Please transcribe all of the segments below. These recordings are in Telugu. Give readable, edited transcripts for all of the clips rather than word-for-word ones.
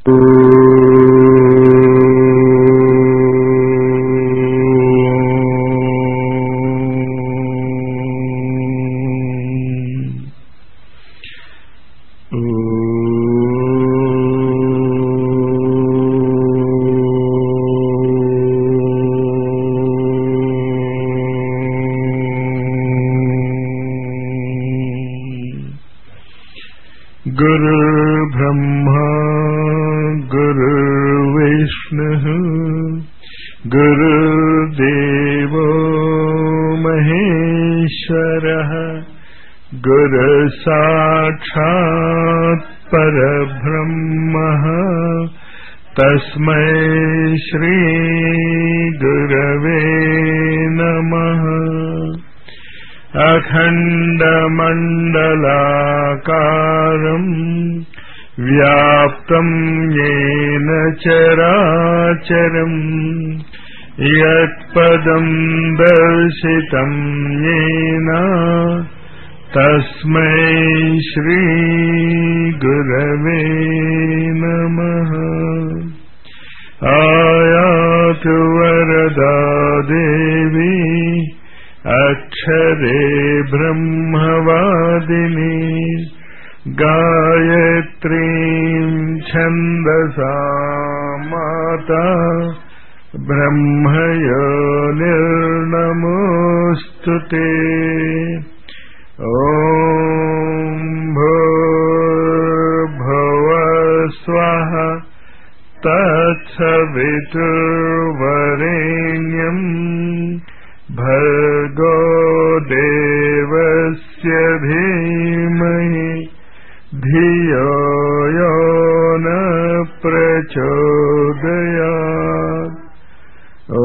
गुरुर्ब्रह्मा गुरुर्विष्णुः गुरुर्देवो महेश्वरः गुरुसाक्षात् परब्रह्मः तस्मै श्री गुरवे नमः। अखण्डमण्डलाकारम् व्याप्तं येन चराचरम् यत्पदं दर्शितं येन तस्मै श्री गुरवे नमः। आयातु वरदा देवी अक्षरे ब्रह्मवादिनी गायत्रीं छन्दसा माता ब्रह्मयोनिर्नमोऽस्तुते। ॐ भूर्भुवः स्वः तत्सवितुर्वरेण्यम् भर्गो देवस्य धीमहि धियो यो न प्रचोदयात्। ॐ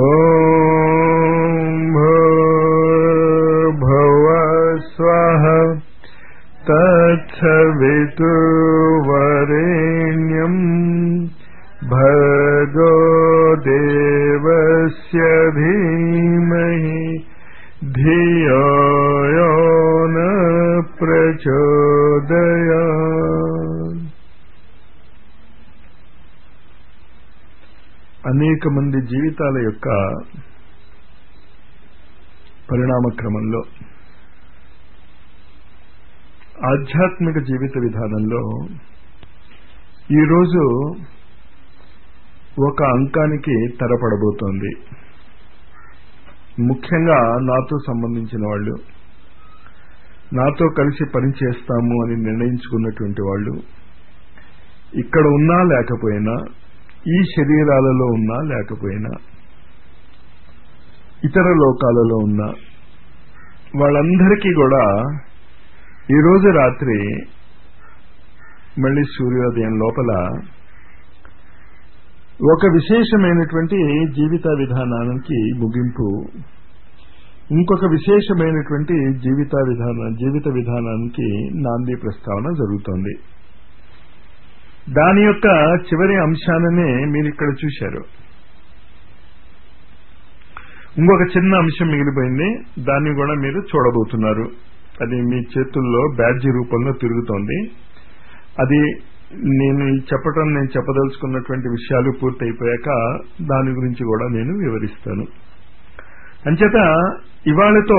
भूर्भुवः स्वः तत्सवितुर्वरेण्यम् भर्गो देवस्य धीमहि धियो यो न प्रचोदयात्। అనేక మంది జీవితాల యొక్క పరిణామ క్రమంలో ఆధ్యాత్మిక జీవిత విధానంలో ఈరోజు ఒక అంకానికి తెరపడబోతోంది. ముఖ్యంగా నాతో సంబంధించిన వాళ్ళు, నాతో కలిసి పనిచేస్తాము అని నిర్ణయించుకున్నటువంటి వాళ్ళు, ఇక్కడ ఉన్నా లేకపోయినా, ఈ శరీరాలలో ఉన్నా లేకపోయినా, ఇతర లోకాలలో ఉన్నా వాళ్ళందరికీ కూడా ఈరోజు రాత్రి మళ్ళీ సూర్యోదయం లోపల ఒక విశేషమైనటువంటి జీవిత విధానానికి ముగింపు, ఇంకొక విశేషమైనటువంటి జీవిత విధానానికి నాంది ప్రస్తావన జరుగుతోంది. దాని యొక్క చివరి అంశాలనే మీరు ఇక్కడ చూశారు. ఇంకొక చిన్న అంశం మిగిలిపోయింది, దాన్ని కూడా మీరు చూడబోతున్నారు. అది మీ చేతుల్లో బ్యాడ్జీ రూపంలో తిరుగుతోంది. అది నేను చెప్పదలుచుకున్నటువంటి విషయాలు పూర్తయిపోయాక దాని గురించి కూడా నేను వివరిస్తాను. అంచేత ఇవాళతో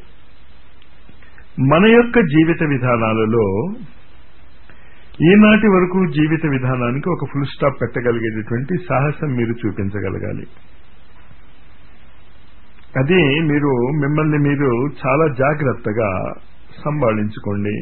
మన యొక్క జీవిత విధానాలలో ఈనాటి వరకు జీవిత విధానానికి ఒక ఫుల్ స్టాప్ పెట్టగలిగేటటువంటి సాహసం మీరు చూపించగలగాలి. అది మిమ్మల్ని మీరు చాలా జాగ్రత్తగా సంభాళించుకోండి.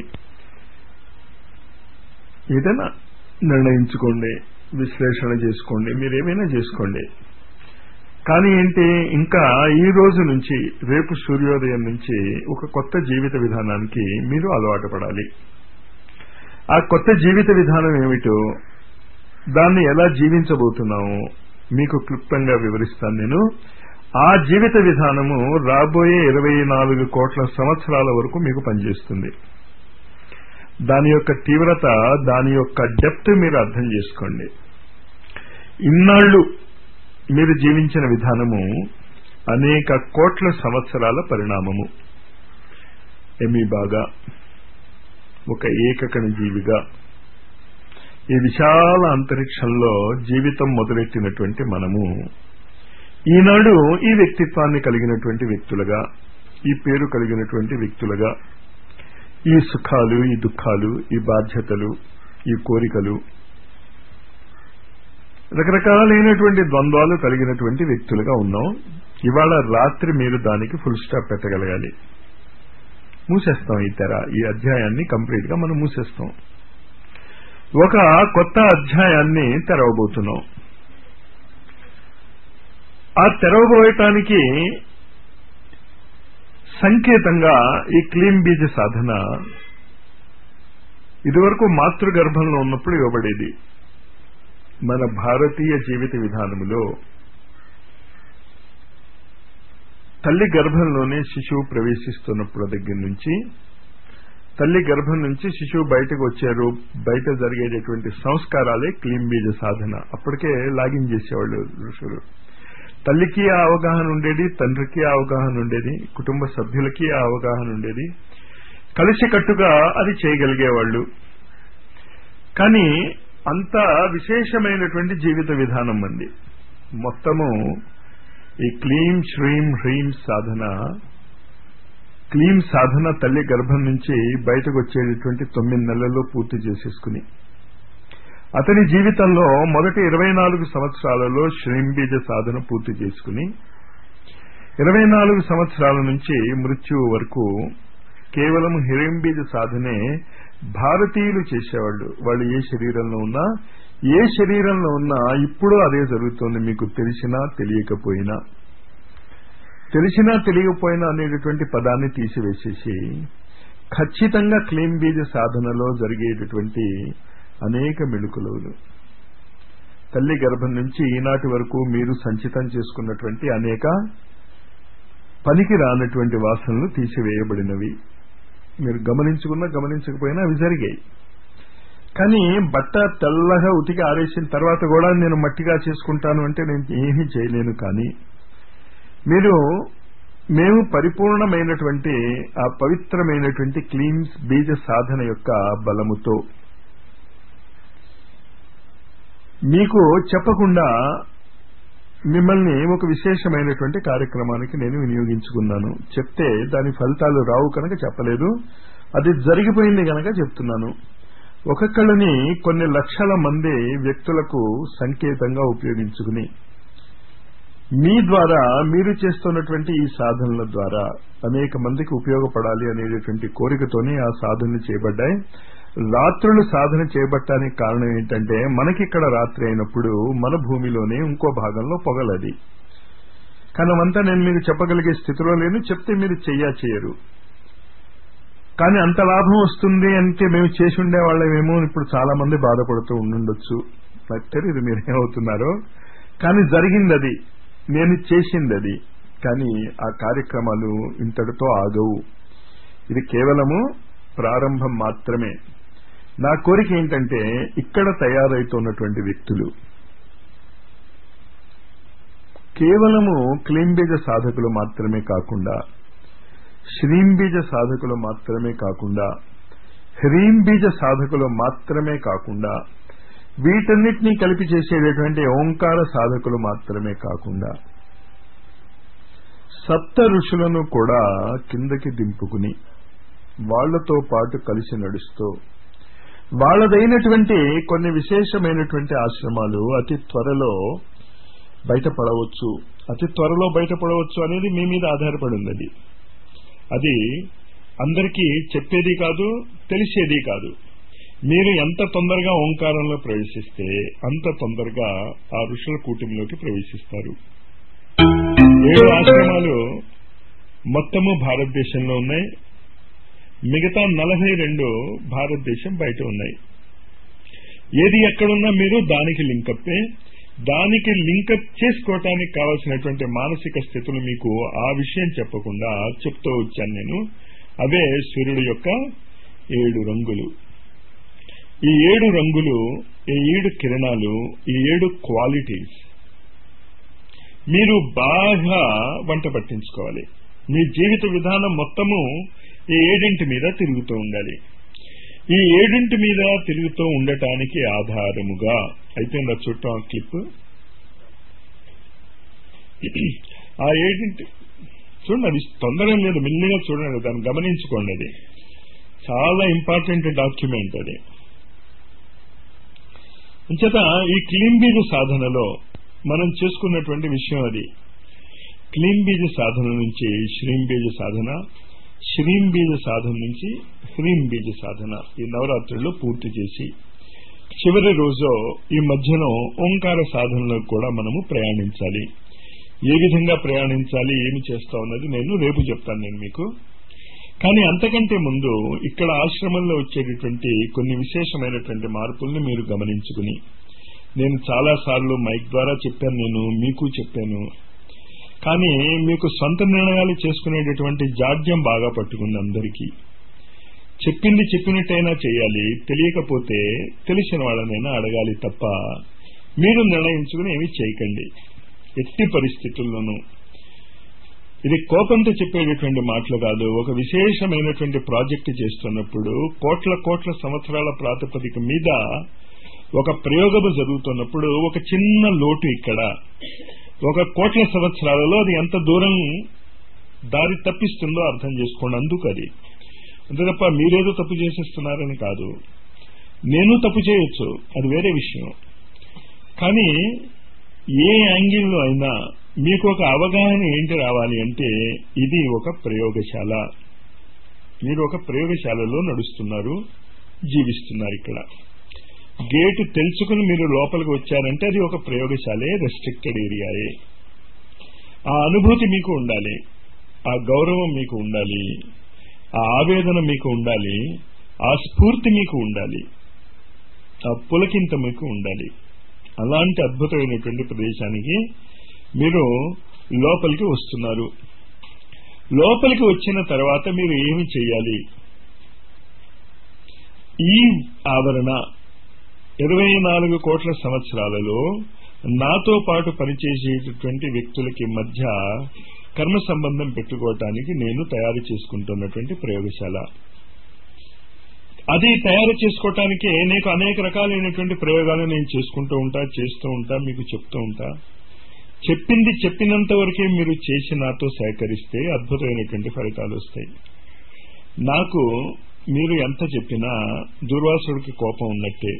ఏదైనా నిర్ణయించుకోండి, విశ్లేషణ చేసుకోండి, మీరేమైనా చేసుకోండి. కానీ ఏంటి, ఇంకా ఈ రోజు నుంచి రేపు సూర్యోదయం నుంచి ఒక కొత్త జీవిత విధానానికి మీరు అలవాటు పడాలి. ఆ కొత్త జీవిత విధానం ఏమిటో, దాన్ని ఎలా జీవించబోతున్నాము మీకు క్లుప్తంగా వివరిస్తాను నేను. ఆ జీవిత విధానము రాబోయే 24 కోట్ల సంవత్సరాల వరకు మీకు పనిచేస్తుంది. దాని యొక్క తీవ్రత, దాని యొక్క డెప్త్ మీరు అర్థం చేసుకోండి. ఇన్నాళ్లు మీరు జీవించిన విధానము అనేక కోట్ల సంవత్సరాల పరిణామము. ఎమీబాగా, ఒక ఏకకణ జీవిగా, ఈ విశాల అంతరిక్షంలో జీవితం మొదలెట్టినటువంటి మనము ఈనాడు ఈ వ్యక్తిత్వాన్ని కలిగినటువంటి వ్యక్తులుగా, ఈ పేరు కలిగినటువంటి వ్యక్తులుగా, ఈ సుఖాలు, ఈ దుఃఖాలు, ఈ బాధ్యతలు, ఈ కోరికలు, రకరకాలైనటువంటి ద్వంద్వాలు కలిగినటువంటి వ్యక్తులుగా ఉన్నాం. ఇవాళ రాత్రి మీరు దానికి ఫుల్ స్టాప్ పెట్టగలగాలి. మూసేస్తాం ఈ తెర, ఈ అధ్యాయాన్ని కంప్లీట్ గా మనం మూసేస్తాం. ఒక కొత్త అధ్యాయాన్ని తెరవబోతున్నాం. ఆ తెరవబోయటానికి సంకేతంగా ఈ క్లీన్ బీజ సాధన ఇదివరకు మాతృగర్భంలో ఉన్నప్పుడు ఇవ్వబడేది. మన భారతీయ జీవిత విధానములో తల్లి గర్భంలోనే శిశువు ప్రవేశిస్తున్నప్పుడు దగ్గర నుంచి, తల్లి గర్భం నుంచి శిశువు బయటకు వచ్చారు, బయట జరిగేటటువంటి సంస్కారాలే క్లీన్ బీజ సాధన. అప్పటికే లాగిన్ చేసేవాళ్ళు ఋషులు. తల్లికి ఆ అవగాహన ఉండేది, తండ్రికి ఆ అవగాహన ఉండేది, కుటుంబ సభ్యులకి ఆ అవగాహన ఉండేది. కలిసికట్టుగా అది చేయగలిగేవాళ్ళు. కానీ అంత విశేషమైనటువంటి జీవిత విధానం మంది. మొత్తము ఈ క్లీం శ్రీం హ్రీం సాధన, క్లీం సాధన తల్లి గర్భం నుంచి బయటకు వచ్చేటటువంటి 9 నెలల్లో పూర్తి చేసేసుకుని, అతని జీవితంలో మొదటి 24 సంవత్సరాలలో శ్రీంబీజ సాధన పూర్తి చేసుకుని 24 సంవత్సరాల నుంచి మృత్యువు వరకు కేవలం హిరింబీజ సాధనే భారతీయులు చేసేవాళ్ళు. వాళ్ళు ఏ శరీరంలో ఉన్నా ఇప్పుడు అదే జరుగుతోంది. మీకు తెలిసినా తెలియకపోయినా అనేటటువంటి పదాన్ని తీసివేసేసి ఖచ్చితంగా క్లీన్ బీజ సాధనలో జరిగేటటువంటి అనేక మెళుకువలు, తల్లి గర్భం నుంచి ఈనాటి వరకు మీరు సంచితం చేసుకున్నటువంటి అనేక పనికి రానటువంటి వాసనలు తీసివేయబడినవి. మీరు గమనించకపోయినా అవి జరిగాయి. కానీ బట్ట తెల్లగా ఉతికి ఆరేసిన తర్వాత కూడా నేను మట్టిగా చేసుకుంటాను అంటే నేను ఏమీ చేయలేను. కానీ మేము పరిపూర్ణమైనటువంటి ఆ పవిత్రమైనటువంటి క్లీన్ బీజ సాధన యొక్క బలముతో మీకు చెప్పకుండా మిమ్మల్ని ఒక విశేషమైనటువంటి కార్యక్రమానికి నేను వినియోగించుకున్నాను. చెప్తే దాని ఫలితాలు రావు కనుక చెప్పలేదు, అది జరిగిపోయింది కనుక చెప్తున్నాను. ఒక్కొక్కళ్ళని కొన్ని లక్షల మంది వ్యక్తులకు సంకేతంగా ఉపయోగించుకుని మీ ద్వారా, మీరు చేస్తున్నటువంటి ఈ సాధనల ద్వారా అనేక మందికి ఉపయోగపడాలి అనేటటువంటి కోరికతోనే ఆ సాధనలు చేయబడ్డాయి. రాత్రులు సాధన చేయబట్టడానికి కారణం ఏంటంటే, మనకిక్కడ రాత్రి అయినప్పుడు మన భూమిలోనే ఇంకో భాగంలో పొగలది. కానీ అంతా నేను మీకు చెప్పగలిగే స్థితిలో లేను. చెప్తే మీరు చేయరు. కానీ అంత లాభం వస్తుంది అంటే మేము చేసి ఉండేవాళ్ళమేమో ఇప్పుడు చాలా మంది బాధపడుతూ ఉండుండొచ్చు. నాకు తెలియదు మీరేమవుతున్నారో. కానీ జరిగింది అది, నేను చేసింది అది. కానీ ఆ కార్యక్రమాలు ఇంతటితో ఆగవు. ఇది కేవలము ప్రారంభం మాత్రమే. నా కోరిక ఏంటంటే, ఇక్కడ తయారైతున్నటువంటి వ్యక్తులు కేవలము క్లీంబీజ సాధకులు మాత్రమే కాకుండా, శ్రీంబీజ సాధకులు మాత్రమే కాకుండా, హ్రీంబీజ సాధకులు మాత్రమే కాకుండా, వీటన్నిటినీ కలిపి చేసేటటువంటి ఓంకార సాధకులు మాత్రమే కాకుండా, సప్త ఋషులను కూడా కిందకి దింపుకుని వాళ్లతో పాటు కలిసి నడుస్తూ వాళ్ళదైనటువంటి కొన్ని విశేషమైనటువంటి ఆశ్రమాలు అతి త్వరలో బయటపడవచ్చు. అతి త్వరలో బయటపడవచ్చు అనేది మీ మీద ఆధారపడి ఉన్నది. అది అందరికీ చెప్పేది కాదు, తెలిసేది కాదు. మీరు ఎంత తొందరగా ఓంకారంలో ప్రవేశిస్తే అంత తొందరగా ఆ ఋషుల కూటమిలోకి ప్రవేశిస్తారు. 7 ఆశ్రమాలు మొత్తము భారతదేశంలో ఉన్నాయి. మిగతా 42 భారతదేశం బయట ఉన్నాయి. ఏది ఎక్కడున్నా మీరు దానికి లింకప్పే. దానికి లింకప్ చేసుకోవటానికి కావాల్సినటువంటి మానసిక స్థితులు మీకు ఆ విషయం చెప్పకుండా చెప్తూ వచ్చాను నేను. అవే సూర్యుడు యొక్క 7 రంగులు. ఈ 7 రంగులు, ఈ 7 కిరణాలు, ఈ 7 క్వాలిటీస్ మీరు బాగా వంట పట్టించుకోవాలి. మీ జీవిత విధానం మొత్తము ఈ 7 మీద తిరుగుతూ ఉండాలి. ఈ ఏడింటి మీద తిరుగుతూ ఉండటానికి ఆధారముగా అయితే నా చుట్టం క్లిప్ ఆ ఏడింటి చూడండి, అది తొందర లేదు, మెల్లిగా చూడండి, దాన్ని గమనించుకోండి. అది చాలా ఇంపార్టెంట్ డాక్యుమెంట్. అది అంచేత ఈ క్లీన్ బీజ సాధనలో మనం చేసుకున్నటువంటి విషయం అది. క్లీన్ బీజ సాధన నుంచి శ్రీం బీజ సాధన, శ్రీం బీజ సాధన నుంచి హ్రీం బీజ సాధన ఈ నవరాత్రుల్లో పూర్తి చేసి చివరి రోజు ఈ మధ్యలో ఓంకార సాధనలో కూడా మనము ప్రయాణించాలి. ఏ విధంగా ప్రయాణించాలి, ఏమి చేస్తా ఉన్నది నేను రేపు చెప్తాను నేను మీకు. కానీ అంతకంటే ముందు ఇక్కడ ఆశ్రమంలో వచ్చేటటువంటి కొన్ని విశేషమైనటువంటి మార్పుల్ని మీరు గమనించుకుని, నేను చాలా సార్లు మైక్ ద్వారా చెప్పాను, నేను మీకు చెప్పాను, కానీ మీకు సొంత నిర్ణయాలు చేసుకునేటటువంటి జాడ్యం బాగా పట్టుకుంది అందరికీ. చెప్పింది చెప్పినట్టయినా చేయాలి, తెలియకపోతే తెలిసిన వాళ్ళనైనా అడగాలి తప్ప మీరు నిర్ణయించుకుని ఏమీ చేయకండి ఎట్టి పరిస్థితుల్లోనూ. ఇది కోపంతో చెప్పేటటువంటి మాటలు కాదు. ఒక విశేషమైనటువంటి ప్రాజెక్టు చేస్తున్నప్పుడు కోట్ల సంవత్సరాల ప్రాతిపదిక మీద ఒక ప్రయోగము జరుగుతున్నప్పుడు ఒక చిన్న లోటు ఇక్కడ 1,00,00,000 సంవత్సరాలలో అది ఎంత దూరం దారి తప్పిస్తుందో అర్థం చేసుకోండి. అందుకు అది అంతే తప్ప మీరేదో తప్పు చేసేస్తున్నారని కాదు. నేను తప్పు చేయొచ్చు, అది వేరే విషయం. కానీ ఏ యాంగిల్లో అయినా మీకు ఒక అవగాహన ఏంటి రావాలి అంటే ఇది ఒక ప్రయోగశాల. మీరు ఒక ప్రయోగశాలలో నడుస్తున్నారు, జీవిస్తున్నారు. ఇక్కడ గేటు తెలుసుకుని మీరు లోపలికి వచ్చారంటే అది ఒక ప్రయోగశాలే, రెస్ట్రిక్టెడ్ ఏరియాయే. ఆ అనుభూతి మీకు ఉండాలి, ఆ గౌరవం మీకు ఉండాలి, ఆ ఆవేదన మీకు ఉండాలి, ఆ స్ఫూర్తి మీకు ఉండాలి, ఆ పులకింత మీకు ఉండాలి. అలాంటి అద్భుతమైనటువంటి ప్రదేశానికి మీరు లోపలికి వస్తున్నారు. లోపలికి వచ్చిన తర్వాత మీరు ఏమి చేయాలి? ఈ ఆవరణ 24 కోట్ల సంవత్సరాలలో నాతో పాటు పనిచేసేటటువంటి వ్యక్తులకి మధ్య కర్మ సంబంధం పెట్టుకోవటానికి నేను తయారు చేసుకుంటున్నటువంటి ప్రయోగశాల. అది తయారు చేసుకోవటానికే నీకు అనేక రకాలైనటువంటి ప్రయోగాలు నేను చేసుకుంటూ ఉంటా, చేస్తూ ఉంటా, మీకు చెప్తూ ఉంటా. చెప్పింది చెప్పినంత వరకే మీరు చేసి నాతో సహకరిస్తే అద్భుతమైనటువంటి ఫలితాలు వస్తాయి. నాకు మీరు ఎంత చెప్పినా దుర్వాసుడికి కోపం ఉన్నట్టే,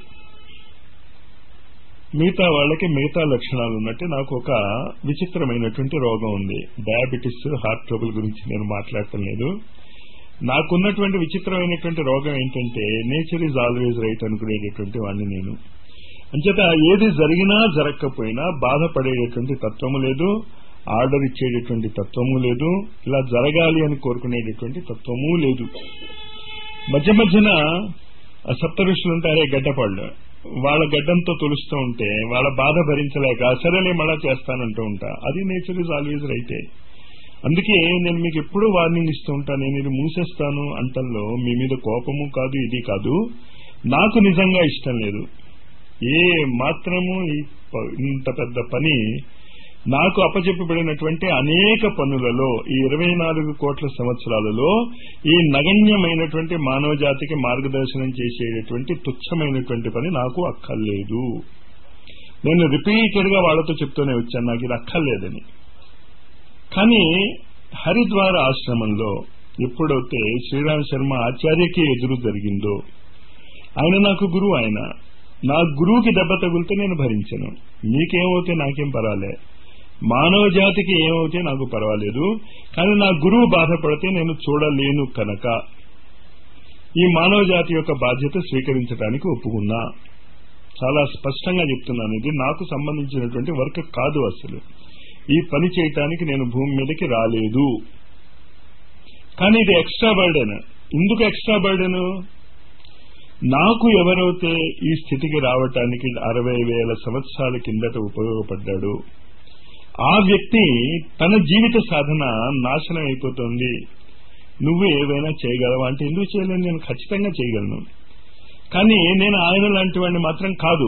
మిగతా వాళ్ళకి మిగతా లక్షణాలు ఉన్నట్టే నాకు ఒక విచిత్రమైనటువంటి రోగం ఉంది. డయాబెటిస్, హార్ట్ ట్రబుల్ గురించి నేను మాట్లాడటం లేదు. నాకున్నటువంటి విచిత్రమైనటువంటి రోగం ఏంటంటే నేచర్ ఈజ్ ఆల్వేజ్ రైట్ అనుకునేటటువంటి వాడిని నేను. అంచేత ఏది జరిగినా జరగకపోయినా బాధపడేటటువంటి తత్వము లేదు, ఆర్డర్ ఇచ్చేటటువంటి తత్వము లేదు, ఇలా జరగాలి అని కోరుకునేటటువంటి తత్వము లేదు. మధ్య మధ్యన సప్త ఋషులు ఉంటారే గడ్డపాళ్ళు, వాళ్ళ గడ్డంతో తొలుస్తూ ఉంటే వాళ్ళ బాధ భరించలేక సరేలే మళ్ళా చేస్తానంటూ ఉంటా. అది నేచర్ ఈజ్ ఆల్వేజ్ రైటే. అందుకే నేను మీకు ఎప్పుడూ వార్నింగ్ ఇస్తూ ఉంటాను, నేను ఇది మూసేస్తాను అంటల్లో మీ మీద కోపము కాదు, ఇది కాదు, నాకు నిజంగా ఇష్టం లేదు. ఏ మాత్రము ఇంత పెద్ద పని నాకు అప్పచెప్పబడినటువంటి అనేక పనులలో ఈ 24 కోట్ల సంవత్సరాలలో ఈ నగణ్యమైనటువంటి మానవ జాతికి మార్గదర్శనం చేసేటటువంటి తుచ్చమైనటువంటి పని నాకు అక్కర్లేదు. నేను రిపీటెడ్ గా వాళ్ళతో చెప్తూనే వచ్చాను నాకు ఇది అక్కర్లేదని. కానీ హరిద్వార ఆశ్రమంలో ఎప్పుడైతే శ్రీరామ్ శర్మ ఆచార్యకి ఎదురు జరిగిందో, ఆయన నాకు గురువు, ఆయన నా గురువుకి దెబ్బ తగులితే నేను భరించను. మీకేమవుతే నాకేం పర్వాలే, మానవ జాతికి ఏమవుతే నాకు పర్వాలేదు. కానీ నా గురువు బాధపడితే నేను చూడలేను కనుక ఈ మానవ జాతి యొక్క బాధ్యత స్వీకరించడానికి ఒప్పుకున్నా. చాలా స్పష్టంగా చెప్తున్నాను, ఇది నాకు సంబంధించినటువంటి వర్క్ కాదు. అసలు ఈ పని చేయటానికి నేను భూమి మీదకి రాలేదు. కానీ ఇది ఎక్స్ట్రా బర్డెన్. ఎందుకు ఎక్స్ట్రా బర్డెన్? నాకు ఎవరైతే ఈ స్థితికి రావటానికి 60,000 సంవత్సరాల కిందట ఉపయోగపడ్డాడు, ఆ వ్యక్తి తన జీవిత సాధన నాశనం అయిపోతుంది. నువ్వు ఏవైనా చేయగలవా అంటే ఎందుకు చేయలేను, నేను ఖచ్చితంగా చేయగలను. కానీ నేను ఆయన లాంటి వాడిని మాత్రం కాదు.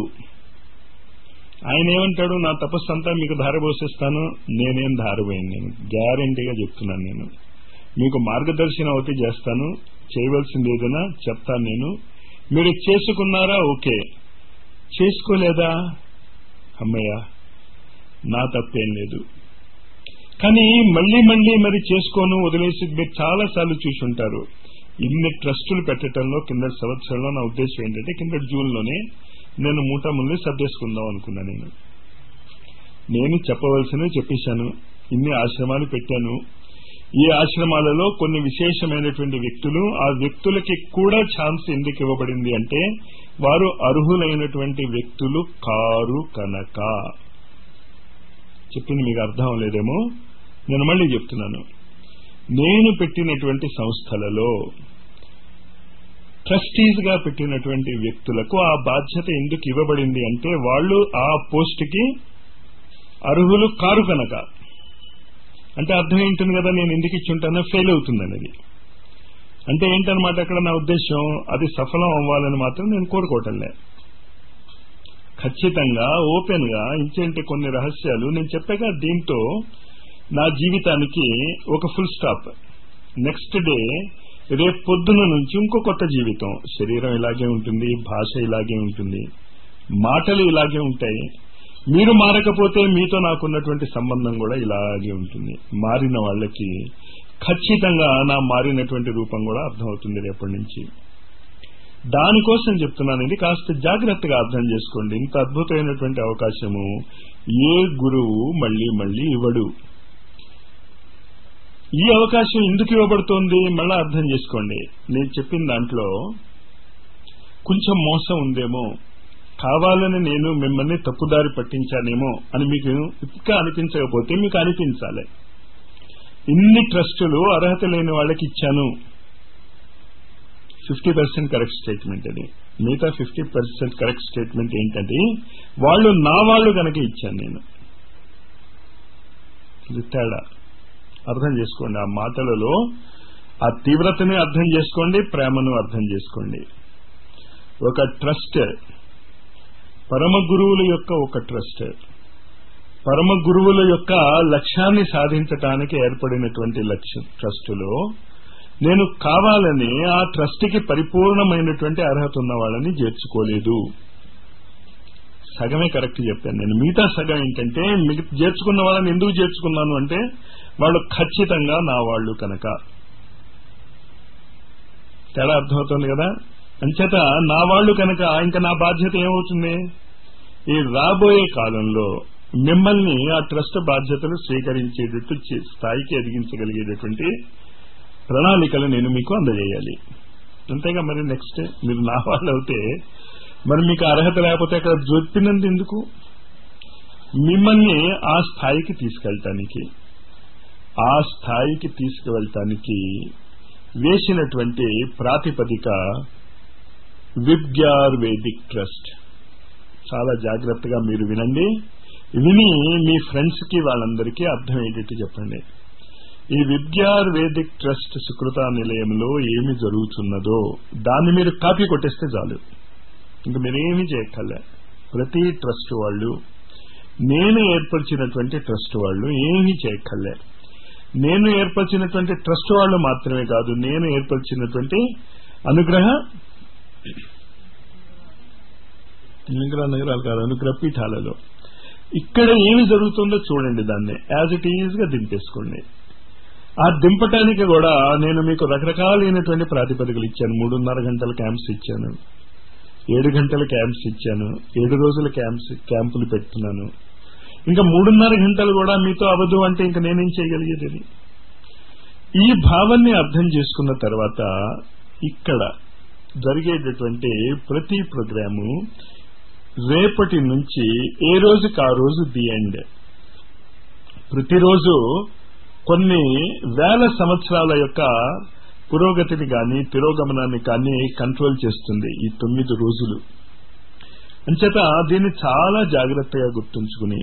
ఆయన ఏమంటాడు, నా తపస్సు అంతా మీకు ధారపోసేస్తాను. నేనేం ధారపోయింది, నేను గ్యారంటీగా చెప్తున్నాను. నేను మీకు మార్గదర్శనం అవుతే చేస్తాను, చేయవలసింది ఏదైనా చెప్తాను నేను. మీరు చేసుకున్నారా, ఓకే. చేసుకోలేదా, అమ్మయ్య, నా తప్పేం లేదు. కానీ మళ్ళీ మళ్ళీ మరి చేసుకోను వదిలేసి మీరు చాలా సార్లు చూసి ఉంటారు. ఇన్ని ట్రస్టులు పెట్టడంలో కింద సంవత్సరంలో నా ఉద్దేశం ఏంటంటే, కింద జూన్లోనే నేను మూటముల్ని సర్దేసుకుందాం అనుకున్నా. నేను చెప్పవలసినవి చెప్పేశాను. ఇన్ని ఆశ్రమాలు పెట్టాను. ఈ ఆశ్రమాలలో కొన్ని విశేషమైనటువంటి వ్యక్తులు, ఆ వ్యక్తులకి కూడా ఛాన్స్ ఎందుకు ఇవ్వబడింది అంటే వారు అర్హులైనటువంటి వ్యక్తులు కారు కనుక. చెప్పింది మీకు అర్థం లేదేమో, నేను మళ్ళీ చెప్తున్నాను. నేను పెట్టినటువంటి సంస్థలలో ట్రస్టీస్ గా పెట్టినటువంటి వ్యక్తులకు ఆ బాధ్యత ఎందుకు ఇవ్వబడింది అంటే వాళ్ళు ఆ పోస్టుకి అర్హులు కారు కనుక. అంటే అర్థం ఏంటుంది కదా, నేను ఎందుకు ఇచ్చుంటానో ఫెయిల్ అవుతుందనేది. అంటే ఏంటనమాట అక్కడ నా ఉద్దేశం, అది సఫలం అవ్వాలని మాత్రం నేను కోరుకోవటంలే. ఖచ్చితంగా ఓపెన్ గా ఇంకేంటి కొన్ని రహస్యాలు నేను చెప్పాక దీంతో నా జీవితానికి ఒక ఫుల్ స్టాప్. నెక్స్ట్ డే రేపు పొద్దున నుంచి ఇంకో కొత్త జీవితం. శరీరం ఇలాగే ఉంటుంది, భాష ఇలాగే ఉంటుంది, మాటలు ఇలాగే ఉంటాయి. మీరు మారకపోతే మీతో నాకున్నటువంటి సంబంధం కూడా ఇలాగే ఉంటుంది. మారిన వాళ్ళకి ఖచ్చితంగా నా మారినటువంటి రూపం కూడా అర్థమవుతుంది రేపటి నుంచి. దానికోసం చెప్తున్నాను, ఇది కాస్త జాగ్రత్తగా అర్థం చేసుకోండి. ఇంత అద్భుతమైనటువంటి అవకాశము ఏ గురువు మళ్ళీ మళ్ళీ ఇవ్వడు. ఈ అవకాశం ఎందుకు ఇవ్వబడుతోంది మళ్ళా అర్థం చేసుకోండి. నేను చెప్పిన దాంట్లో కొంచెం మోసం ఉందేమో, కావాలని నేను మిమ్మల్ని తప్పుదారి పట్టించానేమో అని మీకు ఇంకా అనిపించకపోతే మీకు అనిపించాలి. ఇన్ని ట్రస్టులు అర్హత లేని వాళ్ళకి ఇచ్చాను. 50% కరెక్ట్ స్టేట్మెంట్ అది. మిగతా 50% కరెక్ట్ స్టేట్మెంట్ ఏంటంటే వాళ్ళు నా వాళ్ళు కనుక ఇచ్చాను నేను. ఇది తేడా అర్థం చేసుకోండి. ఆ మాటలలో ఆ తీవ్రతని అర్థం చేసుకోండి, ప్రేమను అర్థం చేసుకోండి. ఒక ట్రస్ట్, పరమ గురువుల యొక్క ఒక ట్రస్ట్, పరమ గురువుల యొక్క లక్ష్యాన్ని సాధించటానికి ఏర్పడినటువంటి ట్రస్టులో నేను కావాలని ఆ ట్రస్ట్కి పరిపూర్ణమైనటువంటి అర్హత ఉన్న వాళ్ళని చేర్చుకోలేదు. సగమే కరెక్ట్ చెప్పాను నేను. మిగతా సగం ఏంటంటే చేర్చుకున్న వాళ్ళని ఎందుకు చేర్చుకున్నాను అంటే వాళ్ళు ఖచ్చితంగా నా వాళ్ళు కనుక. తేడా అర్థమవుతుంది కదా. అంచేత నా వాళ్ళు కనుక ఇంకా నా బాధ్యత ఏమవుతుంది, ఈ రాబోయే కాలంలో మిమ్మల్ని ఆ ట్రస్ట్ బాధ్యతలు స్వీకరించేటట్టు స్థాయికి ఎదిగించగలిగేటటువంటి ప్రణాళికలు నేను మీకు అందజేయాలి. అంతేగా. మరి నెక్స్ట్ మీరు నా వాళ్ళు అవుతే మరి మీకు అర్హత లేకపోతే అక్కడ జొప్పినంత ఎందుకు? మిమ్మల్ని ఆ స్థాయికి తీసుకువెళ్ళటానికి వేసినటువంటి ప్రాతిపదిక విద్యార్ వేదిక్ ట్రస్ట్. చాలా జాగ్రత్తగా మీరు వినండి. విని మీ ఫ్రెండ్స్ కి వాళ్ళందరికీ అర్థమయ్యేటట్టు చెప్పండి. ఈ విద్యార్ వేదిక్ ట్రస్ట్ సుకృత నిలయంలో ఏమి జరుగుతున్నదో దాన్ని మీరు కాపీ కొట్టేస్తే చాలు. ఇంక మీరేమీ చేయక్కర్లే. ప్రతి ట్రస్ట్ వాళ్ళు, నేను ఏర్పరిచినటువంటి ట్రస్ట్ వాళ్ళు ఏమీ చేయక్కర్లే. నేను ఏర్పరిచినటువంటి ట్రస్ట్ వాళ్ళు మాత్రమే కాదు, నేను ఏర్పరిచినటువంటి అనుగ్రహ నగరాలు కాదు, అనుగ్రహ పీఠాలలో ఇక్కడ ఏమి జరుగుతుందో చూడండి. దాన్ని యాజ్ ఇట్ ఈజ్ గా దింపేసుకోండి. ఆ దింపటానికి కూడా నేను మీకు రకరకాలైనటువంటి ప్రాతిపదికలు ఇచ్చాను. 3.5 గంటల క్యాంప్స్ ఇచ్చాను, 7 గంటల క్యాంప్స్ ఇచ్చాను, 7 రోజుల క్యాంపులు పెడుతున్నాను. ఇంకా 3.5 గంటలు కూడా మీతో అవదు అంటే ఇంకా నేనేం చేయగలిగేది? ఈ భావాన్ని అర్థం చేసుకున్న తర్వాత ఇక్కడ జరిగేటటువంటి ప్రతి ప్రోగ్రాము రేపటి నుంచి ఏ రోజుకి ఆ రోజు ది ఎండ్. ప్రతిరోజు కొన్ని వేల సంవత్సరాల యొక్క పురోగతిని కానీ తిరోగమనాన్ని కానీ కంట్రోల్ చేస్తుంది ఈ 9 రోజులు. అంచేత దీన్ని చాలా జాగ్రత్తగా గుర్తుంచుకుని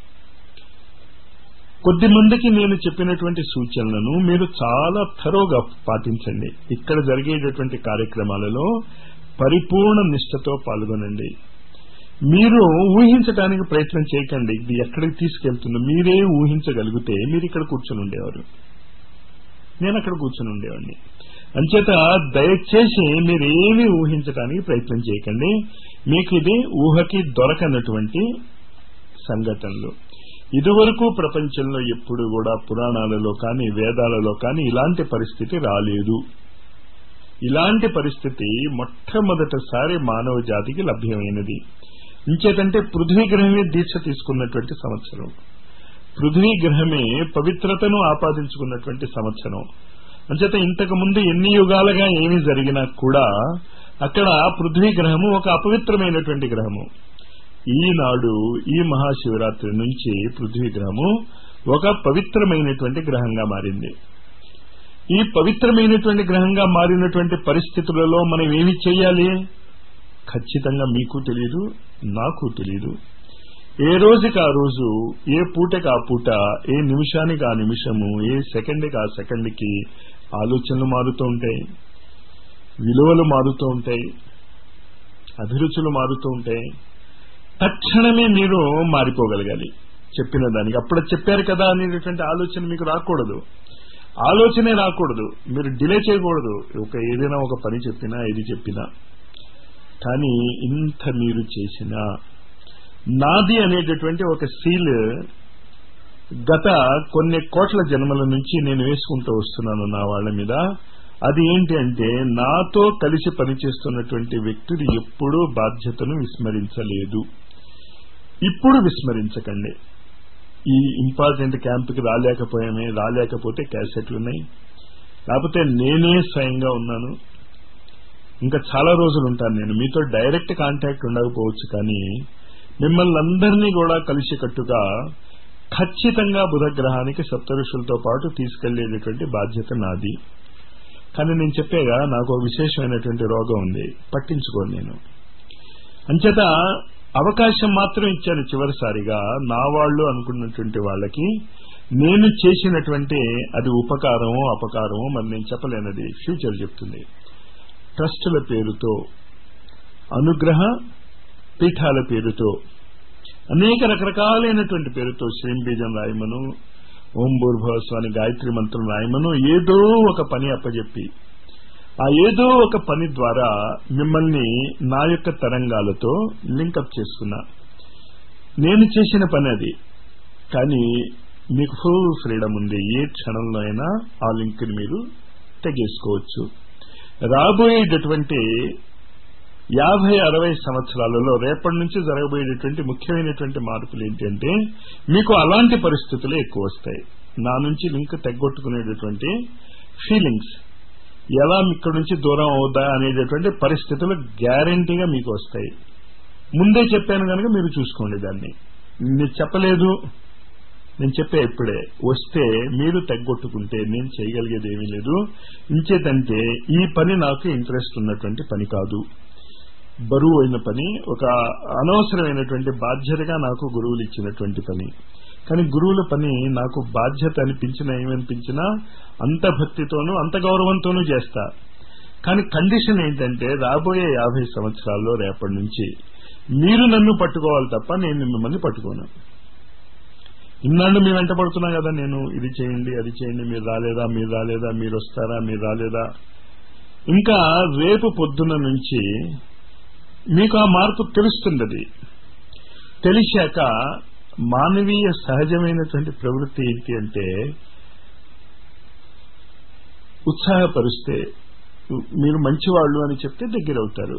కొద్ది మందికి నేను చెప్పినటువంటి సూచనలను మీరు చాలా థరోగా పాటించండి. ఇక్కడ జరిగేటటువంటి కార్యక్రమాలలో పరిపూర్ణ నిష్ఠతో పాల్గొనండి. మీరు ఊహించడానికి ప్రయత్నం చేయకండి ఇది ఎక్కడికి తీసుకెళ్తుందో. మీరే ఊహించగలిగితే మీరు ఇక్కడ కూర్చొని ఉండేవారు, నేను అక్కడ కూర్చొని ఉండేవాడిని. అంచేత దయచేసి మీరేమీ ఊహించడానికి ప్రయత్నం చేయకండి. మీకు ఇది ఊహకి దొరకనటువంటి సంఘటనలు. ఇదివరకు ప్రపంచంలో ఎప్పుడు కూడా పురాణాలలో కానీ వేదాలలో కానీ ఇలాంటి పరిస్థితి రాలేదు. ఇలాంటి పరిస్థితి మొట్టమొదటిసారి మానవ జాతికి లభ్యమైనది. ఇంచేతంటే పృథ్వీ గ్రహమే దీక్ష తీసుకున్నటువంటి సంవత్సరం, పృథ్వీ గ్రహమే పవిత్రతను ఆపాదించుకున్నటువంటి సంవత్సరం. అంచేత ఇంతకు ముందు ఎన్ని యుగాలుగా ఏమి జరిగినా కూడా అక్కడ పృథ్వీ గ్రహము ఒక అపవిత్రమైనటువంటి గ్రహము. ఈనాడు ఈ మహాశివరాత్రి నుంచి పృథ్వీ గ్రహము ఒక పవిత్రమైనటువంటి గ్రహంగా మారింది. ఈ పవిత్రమైనటువంటి గ్రహంగా మారినటువంటి పరిస్థితులలో మనం ఏమి చేయాలి ఖచ్చితంగా మీకు తెలియదు, నాకు తెలియదు. ఏ రోజుకి ఆ రోజు, ఏ పూటకి ఆ పూట, ఏ నిమిషానికి ఆ నిమిషము, ఏ సెకండ్కి ఆ సెకండ్కి ఆలోచనలు మారుతూ ఉంటాయి, విలువలు మారుతూ ఉంటాయి, అభిరుచులు మారుతూ ఉంటాయి. తక్షణమే మీరు మారిపోగలగాలి చెప్పిన దానికి. అప్పుడు చెప్పారు కదా అనేటువంటి ఆలోచన మీకు రాకూడదు, ఆలోచనే రాకూడదు. మీరు డిలే చేయకూడదు. ఏదైనా ఒక పని చెప్పినా ఏది చెప్పినా. కానీ ఇంత మీరు చేసినా నాది అనేటటువంటి ఒక సీల్ గత కొన్ని కోట్ల జన్మల నుంచి నేను వేసుకుంటూ వస్తున్నాను నా వాళ్ళ మీద. అది ఏంటి అంటే, నాతో కలిసి పనిచేస్తున్నటువంటి వ్యక్తులు ఎప్పుడూ బాధ్యతను విస్మరించలేదు. ఇప్పుడు విస్మరించకండి. ఈ ఇంపార్టెంట్ క్యాంప్కి రాలేకపోతే క్యాసెట్లున్నాయి, లేకపోతే నేనే స్వయంగా ఉన్నాను. ఇంకా చాలా రోజులు ఉంటాను నేను. మీతో డైరెక్ట్ కాంటాక్ట్ ఉండకపోవచ్చు, కానీ మిమ్మల్ని అందరినీ కూడా కలిసికట్టుగా ఖచ్చితంగా బుధగ్రహానికి సప్తఋషులతో పాటు తీసుకెళ్లేటటువంటి బాధ్యత నాది. కానీ నేను చెప్పేగా నాకు ఒక విశేషమైనటువంటి రోగం ఉంది, పట్టించుకోను నేను. అంచేత అవకాశం మాత్రం ఇచ్చాను చివరిసారిగా నా వాళ్ళు అనుకున్నటువంటి వాళ్ళకి. నేను చేసినటువంటి అది ఉపకారమో అపకారమో మరి నేను చెప్పలేనది ఫ్యూచర్ చెప్తుంది. ట్రస్టుల పేరుతో, అనుగ్రహ పీఠాల పేరుతో, అనేక రకరకాలైనటువంటి పేరుతో శ్రీంబీజం రాయమను, ఓం భూర్భువస్వామి గాయత్రి మంత్రం రాయమను, ఏదో ఒక పని అప్పచెప్పి ఆ ఏదో ఒక పని ద్వారా మిమ్మల్ని నా యొక్క తరంగాలతో లింకప్ చేసుకున్నా. నేను చేసిన పని అది. కానీ మీకు ఫుల్ ఫ్రీడమ్ ఉంది. ఏ క్షణంలో అయినా ఆ లింక్ని మీరు తెగేసుకోవచ్చు. రాబోయేటటువంటి 50-60 సంవత్సరాలలో రేపటి నుంచి జరగబోయేటటువంటి ముఖ్యమైనటువంటి మార్పులు ఏంటంటే, మీకు అలాంటి పరిస్థితులు ఎక్కువ వస్తాయి. నా నుంచి లింక్ తెగ్గొట్టుకునేటటువంటి ఫీలింగ్స్, ఎలా ఇక్కడ నుంచి దూరం అవుదా అనేటటువంటి పరిస్థితులు గ్యారంటీగా మీకు వస్తాయి. ముందే చెప్పాను కనుక మీరు చూసుకోండి దాన్ని. నేను చెప్పలేదు, నేను చెప్పే ఇప్పుడే. వస్తే మీరు తెగ్గొట్టుకుంటే నేను చేయగలిగేది ఏమీ లేదు. ఇంచేతంటే ఈ పని నాకు ఇంట్రెస్ట్ ఉన్నటువంటి పని కాదు, బరువు అయిన పని, ఒక అనవసరమైనటువంటి బాధ్యతగా నాకు గురువులు ఇచ్చినటువంటి పని. కానీ గురువుల పని నాకు బాధ్యత అనిపించినా ఏమనిపించినా అంత భక్తితోనూ అంత గౌరవంతోనూ చేస్తా. కానీ కండిషన్ ఏంటంటే, రాబోయే 50 సంవత్సరాల్లో రేపటి నుంచి మీరు నన్ను పట్టుకోవాలి తప్ప నేను మిమ్మల్ని పట్టుకోను. ఇన్నాళ్ళు మీ వెంట పడుతున్నా కదా నేను, ఇది చేయండి అది చేయండి, మీరు రాలేదా, మీరు వస్తారా, మీరు రాలేదా. ఇంకా రేపు పొద్దున నుంచి మీకు ఆ మార్పు తెలుస్తుంది. తెలిసాక మానవీయ సహజమైనటువంటి ప్రవృత్తి ఏంటి అంటే, ఉత్సాహపరిస్తే మీరు మంచివాళ్లు అని చెప్తే దగ్గర అవుతారు.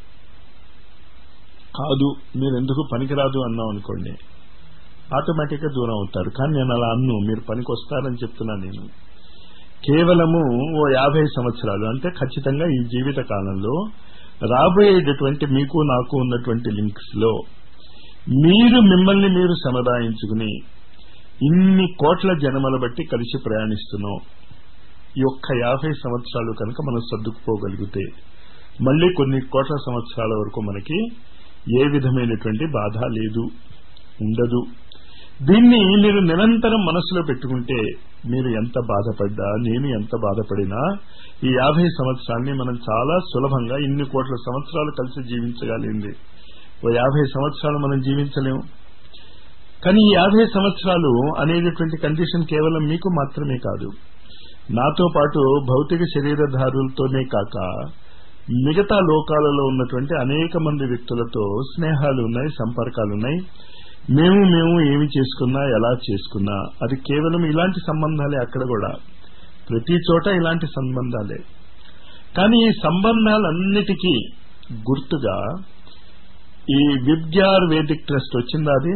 కాదు మీరు ఎందుకు పనికిరాదు అన్నాం అనుకోండి, ఆటోమేటిక్ గా దూరం అవుతారు. కానీ నేను అలా అన్ను, మీరు పనికి వస్తారని చెప్తున్నాను. నేను కేవలము 50 సంవత్సరాలు అంటే ఖచ్చితంగా ఈ జీవిత కాలంలో రాబోయేటటువంటి మీకు నాకు ఉన్నటువంటి లింక్స్ లో మీరు మిమ్మల్ని మీరు సముదాయించుకుని ఇన్ని కోట్ల జన్మల బట్టి కలిసి ప్రయాణిస్తున్నాం. ఈ ఒక్క 50 సంవత్సరాలు కనుక మనం సర్దుకుపోగలిగితే మళ్లీ కొన్ని కోట్ల సంవత్సరాల వరకు మనకి ఏ విధమైనటువంటి బాధ లేదు, ఉండదు. దీన్ని మీరు నిరంతరం మనసులో పెట్టుకుంటే మీరు ఎంత బాధపడ్డా, నేను ఎంత బాధపడినా ఈ 50 సంవత్సరాన్ని మనం చాలా సులభంగా ఇన్ని కోట్ల సంవత్సరాలు కలిసి జీవించగలిగింది. 50 సంవత్సరాలు మనం జీవించలేము. కానీ ఈ 50 సంవత్సరాలు అనేటటువంటి కండిషన్ కేవలం మీకు మాత్రమే కాదు, నాతో పాటు భౌతిక శరీరధారులతోనే కాక మిగతా లోకాలలో ఉన్నటువంటి అనేక మంది వ్యక్తులతో స్నేహాలు ఉన్నాయి, సంపర్కాలు ఉన్నాయి. మేము ఏమి చేసుకున్నా, ఎలా చేసుకున్నా అది కేవలం ఇలాంటి సంబంధాలే. అక్కడ కూడా ప్రతి చోట ఇలాంటి సంబంధాలే. కానీ ఈ సంబంధాలన్నిటికీ గుర్తుగా ఈ విద్యార్ వేదిక్ ట్రస్ట్ వచ్చిందా? అది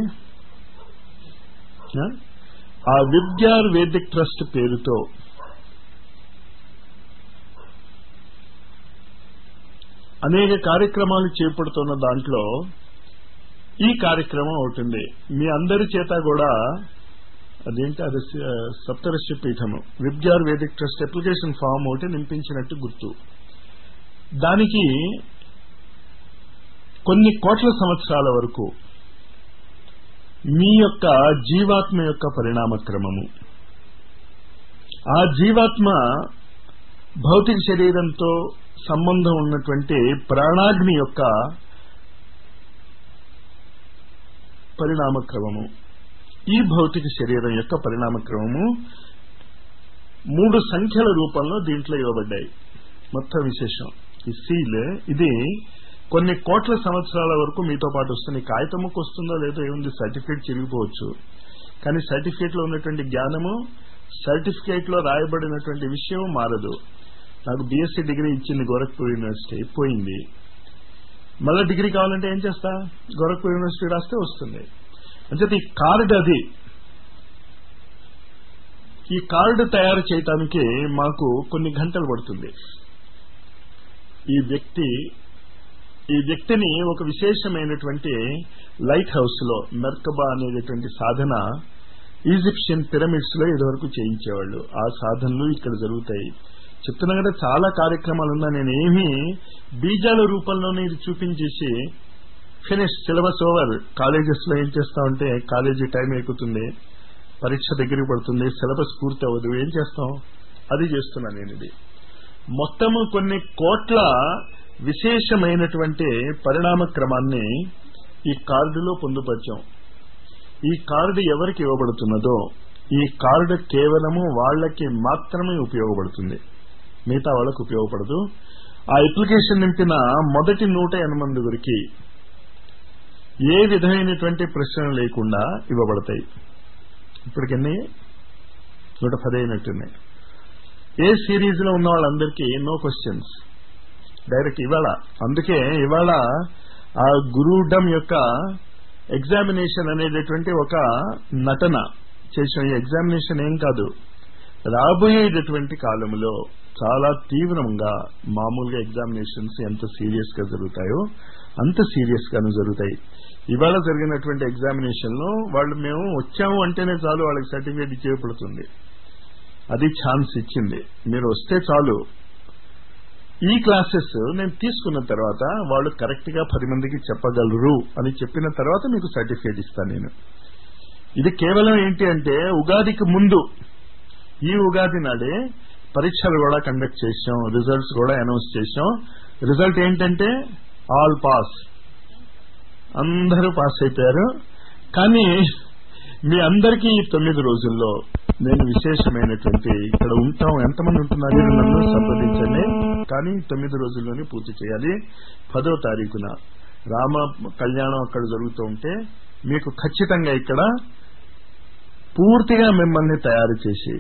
ఆ విద్యార్ వేదిక్ ట్రస్ట్ పేరుతో అనేక కార్యక్రమాలు చేపడుతున్న దాంట్లో ఈ కార్యక్రమం అవుతుంది. మీ అందరి చేత కూడా అదేంటి, అది సప్తర్షి పీఠము విద్యార్ వేదిక్ ట్రస్ట్ అప్లికేషన్ ఫామ్ ఒకటి నింపించినట్టు గుర్తు. దానికి కొన్ని కోట్ల సంవత్సరాల వరకు మీ యొక్క జీవాత్మ యొక్క పరిణామక్రమము, ఆ జీవాత్మ భౌతిక శరీరంతో సంబంధం ఉన్నటువంటి ప్రాణాగ్ని యొక్క పరిణామక్రమము, ఈ భౌతిక శరీరం యొక్క పరిణామక్రమము 3 సంఖ్యల రూపంలో దీంట్లో ఇవ్వబడ్డాయి. మొత్తం విశేషం ఈ సీల్ ఇది కొన్ని కోట్ల సంవత్సరాల వరకు మీతో పాటు వస్తుంది. కాగితముకు వస్తుందో లేదో ఏముంది, సర్టిఫికేట్ చిరిగిపోవచ్చు, కానీ సర్టిఫికేట్ లో ఉన్నటువంటి జ్ఞానము, సర్టిఫికేట్ లో రాయబడినటువంటి విషయం మారదు. నాకు బీఎస్సీ డిగ్రీ ఇచ్చింది గోరఖ్పూర్ యూనివర్సిటీ, పోయింది. మళ్ళీ డిగ్రీ కావాలంటే ఏం చేస్తా, గోరఖ్పూర్ యూనివర్సిటీ రాస్తే వస్తుంది. అంటే ఈ కార్డు, అది ఈ కార్డు తయారు చేయటానికి మాకు కొన్ని గంటలు పడుతుంది. ఈ వ్యక్తిని ఒక విశేషమైనటువంటి లైట్ హౌస్ లో, మెర్కబా అనేటువంటి సాధన ఈజిప్షియన్ పిరమిడ్స్ లో ఇదివరకు చేయించేవాళ్ళు. ఆ సాధనలు ఇక్కడ జరుగుతాయి. చెప్తున్నా కదా, చాలా కార్యక్రమాలు ఉన్నా నేనేమి బీజాల రూపంలోనే ఇది చూపించేసి ఫినిష్, సిలబస్ ఓవర్. కాలేజెస్ లో ఏం చేస్తా ఉంటే కాలేజీ టైం ఎక్కుతుంది, పరీక్ష దగ్గరికి పడుతుంది, సిలబస్ పూర్తి అవ్వదు, ఏం చేస్తాం, అది చేస్తున్నా నేను. ఇది మొత్తము కొన్ని కోట్ల విశేషమైనటువంటి పరిణామ క్రమాన్ని ఈ కార్డులో పొందుపరిచాం. ఈ కార్డు ఎవరికి ఇవ్వబడుతున్నదో ఈ కార్డు కేవలము వాళ్ళకి మాత్రమే ఉపయోగపడుతుంది, మిగతా వాళ్ళకు ఉపయోగపడదు. ఆ అప్లికేషన్ నింపిన మొదటి 180 ఏ విధమైనటువంటి ప్రశ్న లేకుండా ఇవ్వబడతాయి. ఇప్పటికెన్ని 110 అయినట్టున్నాయి. ఏ సిరీస్ లో ఉన్న వాళ్ళందరికీ నో క్వశ్చన్స్, డైరెక్ట్ ఇవాళ. అందుకే ఇవాళ ఆ గురుడమ్ యొక్క ఎగ్జామినేషన్ అనేటటువంటి ఒక నటన చేసిన ఎగ్జామినేషన్ ఏం కాదు, రాబోయేటటువంటి కాలంలో చాలా తీవ్రంగా మామూలుగా ఎగ్జామినేషన్స్ ఎంత సీరియస్ గా జరుగుతాయో అంత సీరియస్ గాను జరుగుతాయి. ఇవాళ జరిగినటువంటి ఎగ్జామినేషన్ లో వాళ్ళు మేము వచ్చాము అంటేనే చాలు వాళ్ళకి సర్టిఫికేట్ ఇచ్చేయబడుతుంది. అది ఛాన్స్ ఇచ్చింది, మీరు వస్తే చాలు. ఈ క్లాసెస్ నేను తీసుకున్న తర్వాత వాళ్ళు కరెక్ట్ గా 10 మందికి చెప్పగలరు అని చెప్పిన తర్వాత మీకు సర్టిఫికేట్ ఇస్తాను నేను. ఇది కేవలం ఏంటి అంటే ఉగాదికి ముందు, ఈ ఉగాది నాడే పరీక్షలు కూడా కండక్ట్ చేసాం, రిజల్ట్స్ కూడా అనౌన్స్ చేసాం. రిజల్ట్ ఏంటంటే ఆల్ పాస్, అందరూ పాస్ అయిపోయారు. కానీ మీ అందరికీ ఈ 9 రోజుల్లో నేను విశేషమైనటువంటి ఇక్కడ ఉంటాం. ఎంతమంది ఉంటున్నారు నన్ను సంప్రదించండి. కానీ 9 రోజుల్లోనే పూర్తి చేయాలి. 10వ తారీఖున రామ కళ్యాణం అక్కడ జరుగుతూ ఉంటే మీకు ఖచ్చితంగా ఇక్కడ పూర్తిగా మిమ్మల్ని తయారు చేసి,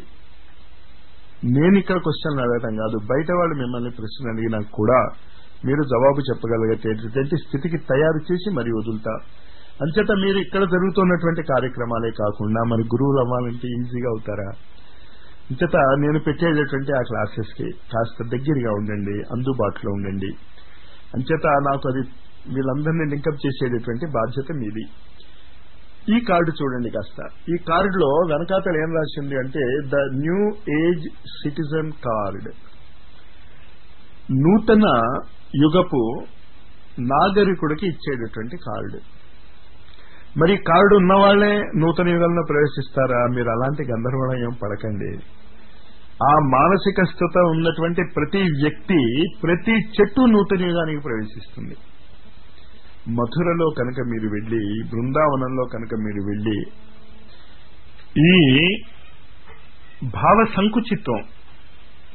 నేను ఇక్కడ క్వశ్చన్లు అడగటం కాదు, బయట వాళ్ళు మిమ్మల్ని ప్రశ్నలు అడిగినా కూడా మీరు జవాబు చెప్పగలిగేటటువంటి స్థితికి తయారు చేసి మరి వదులుతా. అంచేత మీరు ఇక్కడ జరుగుతున్నటువంటి కార్యక్రమాలే కాకుండా మరి గురువులు అవ్వాలంటే ఈజీగా అవుతారా? అంచేత నేను పెట్టేటటువంటి ఆ క్లాసెస్ కి కాస్త దగ్గరగా ఉండండి, అందుబాటులో ఉండండి. అంచేత నాకు అది వీళ్ళందరినీ లింకప్ చేసేటటువంటి బాధ్యత మీది. ఈ కార్డు చూడండి కాస్త. ఈ కార్డులో వెనకాతలు ఏం రాసింది అంటే the new age citizen card, నూతన యుగపు నాగరికుడికి ఇచ్చేటటువంటి కార్డు. మరి కార్డు ఉన్నవాళ్లే నూతన యుగంలో ప్రవేశిస్తారా? మీరు అలాంటి గందరగోళం ఏం పడకండి. ఆ మానసిక స్థిత ఉన్నటువంటి ప్రతి వ్యక్తి, ప్రతి చెట్టు నూతన యుగానికి ప్రవేశిస్తుంది. మథురలో కనుక మీరు వెళ్లి, బృందావనంలో కనుక మీరు వెళ్లి ఈ భావ సంకుచిత్వం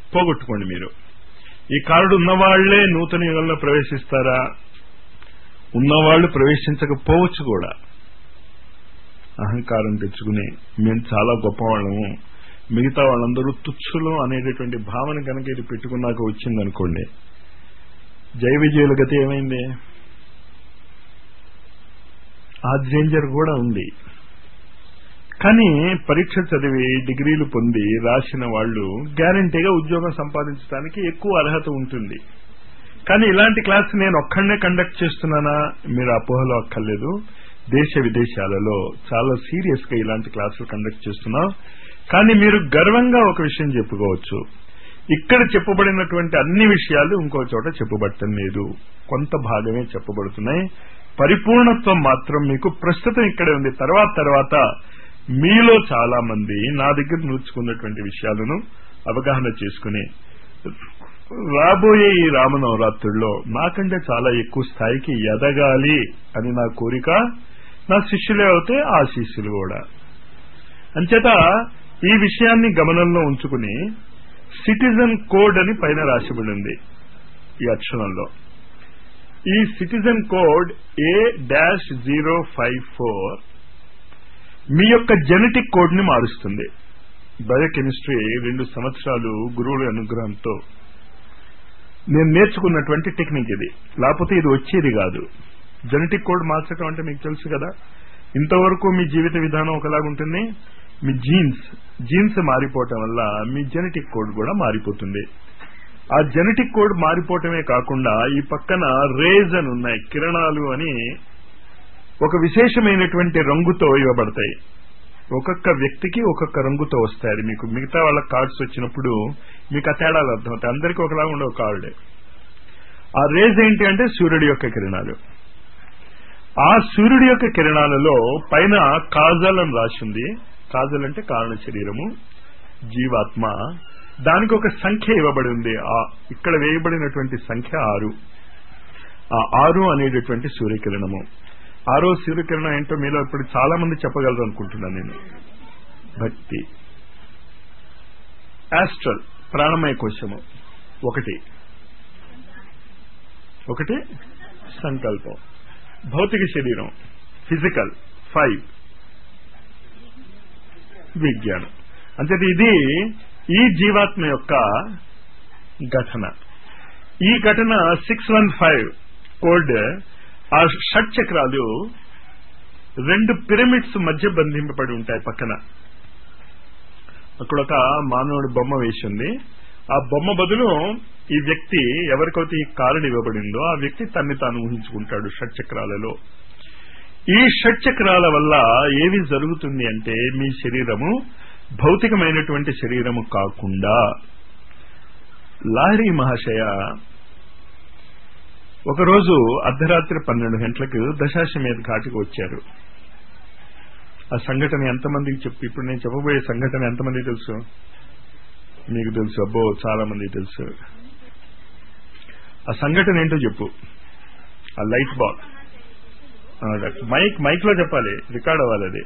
పోగొట్టుకోండి. మీరు ఈ కార్డు ఉన్నవాళ్లే నూతన యుగంలో ప్రవేశిస్తారా? ఉన్నవాళ్లు ప్రవేశించకపోవచ్చు కూడా. అహంకారం తెచ్చుకుని మేము చాలా గొప్పవాళ్ళము, మిగతా వాళ్ళందరూ తుచ్చులు అనేటటువంటి భావన కనుక ఇది పెట్టుకున్నాక వచ్చిందనుకోండి, జయ విజయుల గతి ఏమైంది? ఆ డేంజర్ కూడా ఉంది. కానీ పరీక్ష చదివి డిగ్రీలు పొంది రాసిన వాళ్ళు గ్యారంటీగా ఉద్యోగం సంపాదించడానికి ఎక్కువ అర్హత ఉంటుంది. కానీ ఇలాంటి క్లాస్ నేను ఒక్కడనే కండక్ట్ చేస్తున్నానా? మీరు అపోహలో అక్కర్లేదు. దేశ విదేశాలలో చాలా సీరియస్ గా ఇలాంటి క్లాసులు కండక్ట్ చేస్తున్నాం. కానీ మీరు గర్వంగా ఒక విషయం చెప్పుకోవచ్చు, ఇక్కడ చెప్పబడినటువంటి అన్ని విషయాలు ఇంకో చోట చెప్పబడటం లేదు, కొంత భాగమే చెప్పబడుతున్నాయి. పరిపూర్ణత్వం మాత్రం మీకు ప్రస్తుతం ఇక్కడే ఉంది. తర్వాత మీలో చాలా మంది నా దగ్గర నేర్చుకున్నటువంటి విషయాలను అవగాహన చేసుకుని రాబోయే ఈ రామనవరాత్రుల్లో నాకంటే చాలా ఎక్కువ స్థాయికి ఎదగాలి అని నా కోరిక. నా శిష్యులే అవుతే ఆ శిష్యులు కూడా. అంచేత ఈ విషయాన్ని గమనంలో ఉంచుకుని సిటిజన్ కోడ్ అని పైన రాసిబడి ఉంది ఈ అక్షరంలో. ఈ సిటిజన్ కోడ్ A-054 మీ యొక్క జెనెటిక్ కోడ్ ని మారుస్తుంది. బయోకెమిస్ట్రీ 2 సంవత్సరాలు గురువుల అనుగ్రహంతో నేను నేర్చుకున్నటువంటి టెక్నిక్ ఇది. లేకపోతే ఇది వచ్చేది కాదు. జెనెటిక్ కోడ్ మార్చడం అంటే మీకు తెలుసు కదా, ఇంతవరకు మీ జీవిత విధానం ఒకలాగుంటుంది, మీ జీన్స్ మారిపోవటం వల్ల మీ జెనెటిక్ కోడ్ కూడా మారిపోతుంది. ఆ జెనెటిక్ కోడ్ మారిపోవటమే కాకుండా ఈ పక్కన రేజ్ అని ఉన్నాయి, కిరణాలు అని ఒక విశేషమైనటువంటి రంగుతో ఇవ్వబడతాయి. ఒక్కొక్క వ్యక్తికి ఒక్కొక్క రంగుతో వస్తాయి. అది మీకు మిగతా వాళ్ళ కార్డ్స్ వచ్చినప్పుడు మీకు ఆ తేడాలు అర్థమవుతాయి. అందరికీ ఒకలాగా ఉండవు కార్డే. ఆ రేజ్ ఏంటి అంటే సూర్యుడి యొక్క కిరణాలు. ఆ సూర్యుడి యొక్క కిరణాలలో పైన కాజల్ అని రాసింది. కాజల్ అంటే కారణ శరీరము, జీవాత్మ. దానికి ఒక సంఖ్య ఇవ్వబడి ఉంది. ఇక్కడ వేయబడినటువంటి సంఖ్య 6. ఆ 6 అనేటటువంటి సూర్యకిరణము. 6వ సూర్యకిరణం ఏంటో మీలో ఇప్పుడు చాలా మంది చెప్పగలరు అనుకుంటున్నాను నేను. భక్తి. ఆస్ట్రల్ ప్రాణమయ కోశము 1 సంకల్పం. భౌతిక శరీరం ఫిజికల్ 5 విజ్ఞానం. అంతే ఇది ఈ జీవాత్మ యొక్క ఘటన. ఈ ఘటన 615 కోడ్. ఆ షట్చక్రాలు 2 పిరమిడ్స్ మధ్య బంధింపబడి ఉంటాయి పక్కన. అక్కడ ఒక మానవుడి బొమ్మ వేసింది. ఆ బొమ్మ బదులు ఈ వ్యక్తి ఎవరికైతే ఈ కారణ ఇవ్వబడిందో ఆ వ్యక్తి తన్ని తాను ఊహించుకుంటాడు షట్చక్రాలలో. ఈ షట్చక్రాల వల్ల ఏమి జరుగుతుంది అంటే మీ శరీరము భౌతికమైనటువంటి శరీరము కాకుండా, లాహిరి మహాశయ ఒకరోజు అర్ధరాత్రి 12 గంటలకు దశాశ్వమేధ ఘాటికి వచ్చారు. ఆ సంఘటన ఎంతమందికి చెప్పు? ఇప్పుడు నేను చెప్పబోయే సంఘటన ఎంతమందికి తెలుసు? మీకు తెలుసు? అబ్బో చాలా మందికి తెలుసు. ఆ సంఘటన ఏంటో చెప్పు. ఆ లైట్ బాల్ మైక్ లో చెప్పాలి, రికార్డ్ అవ్వాలి. అది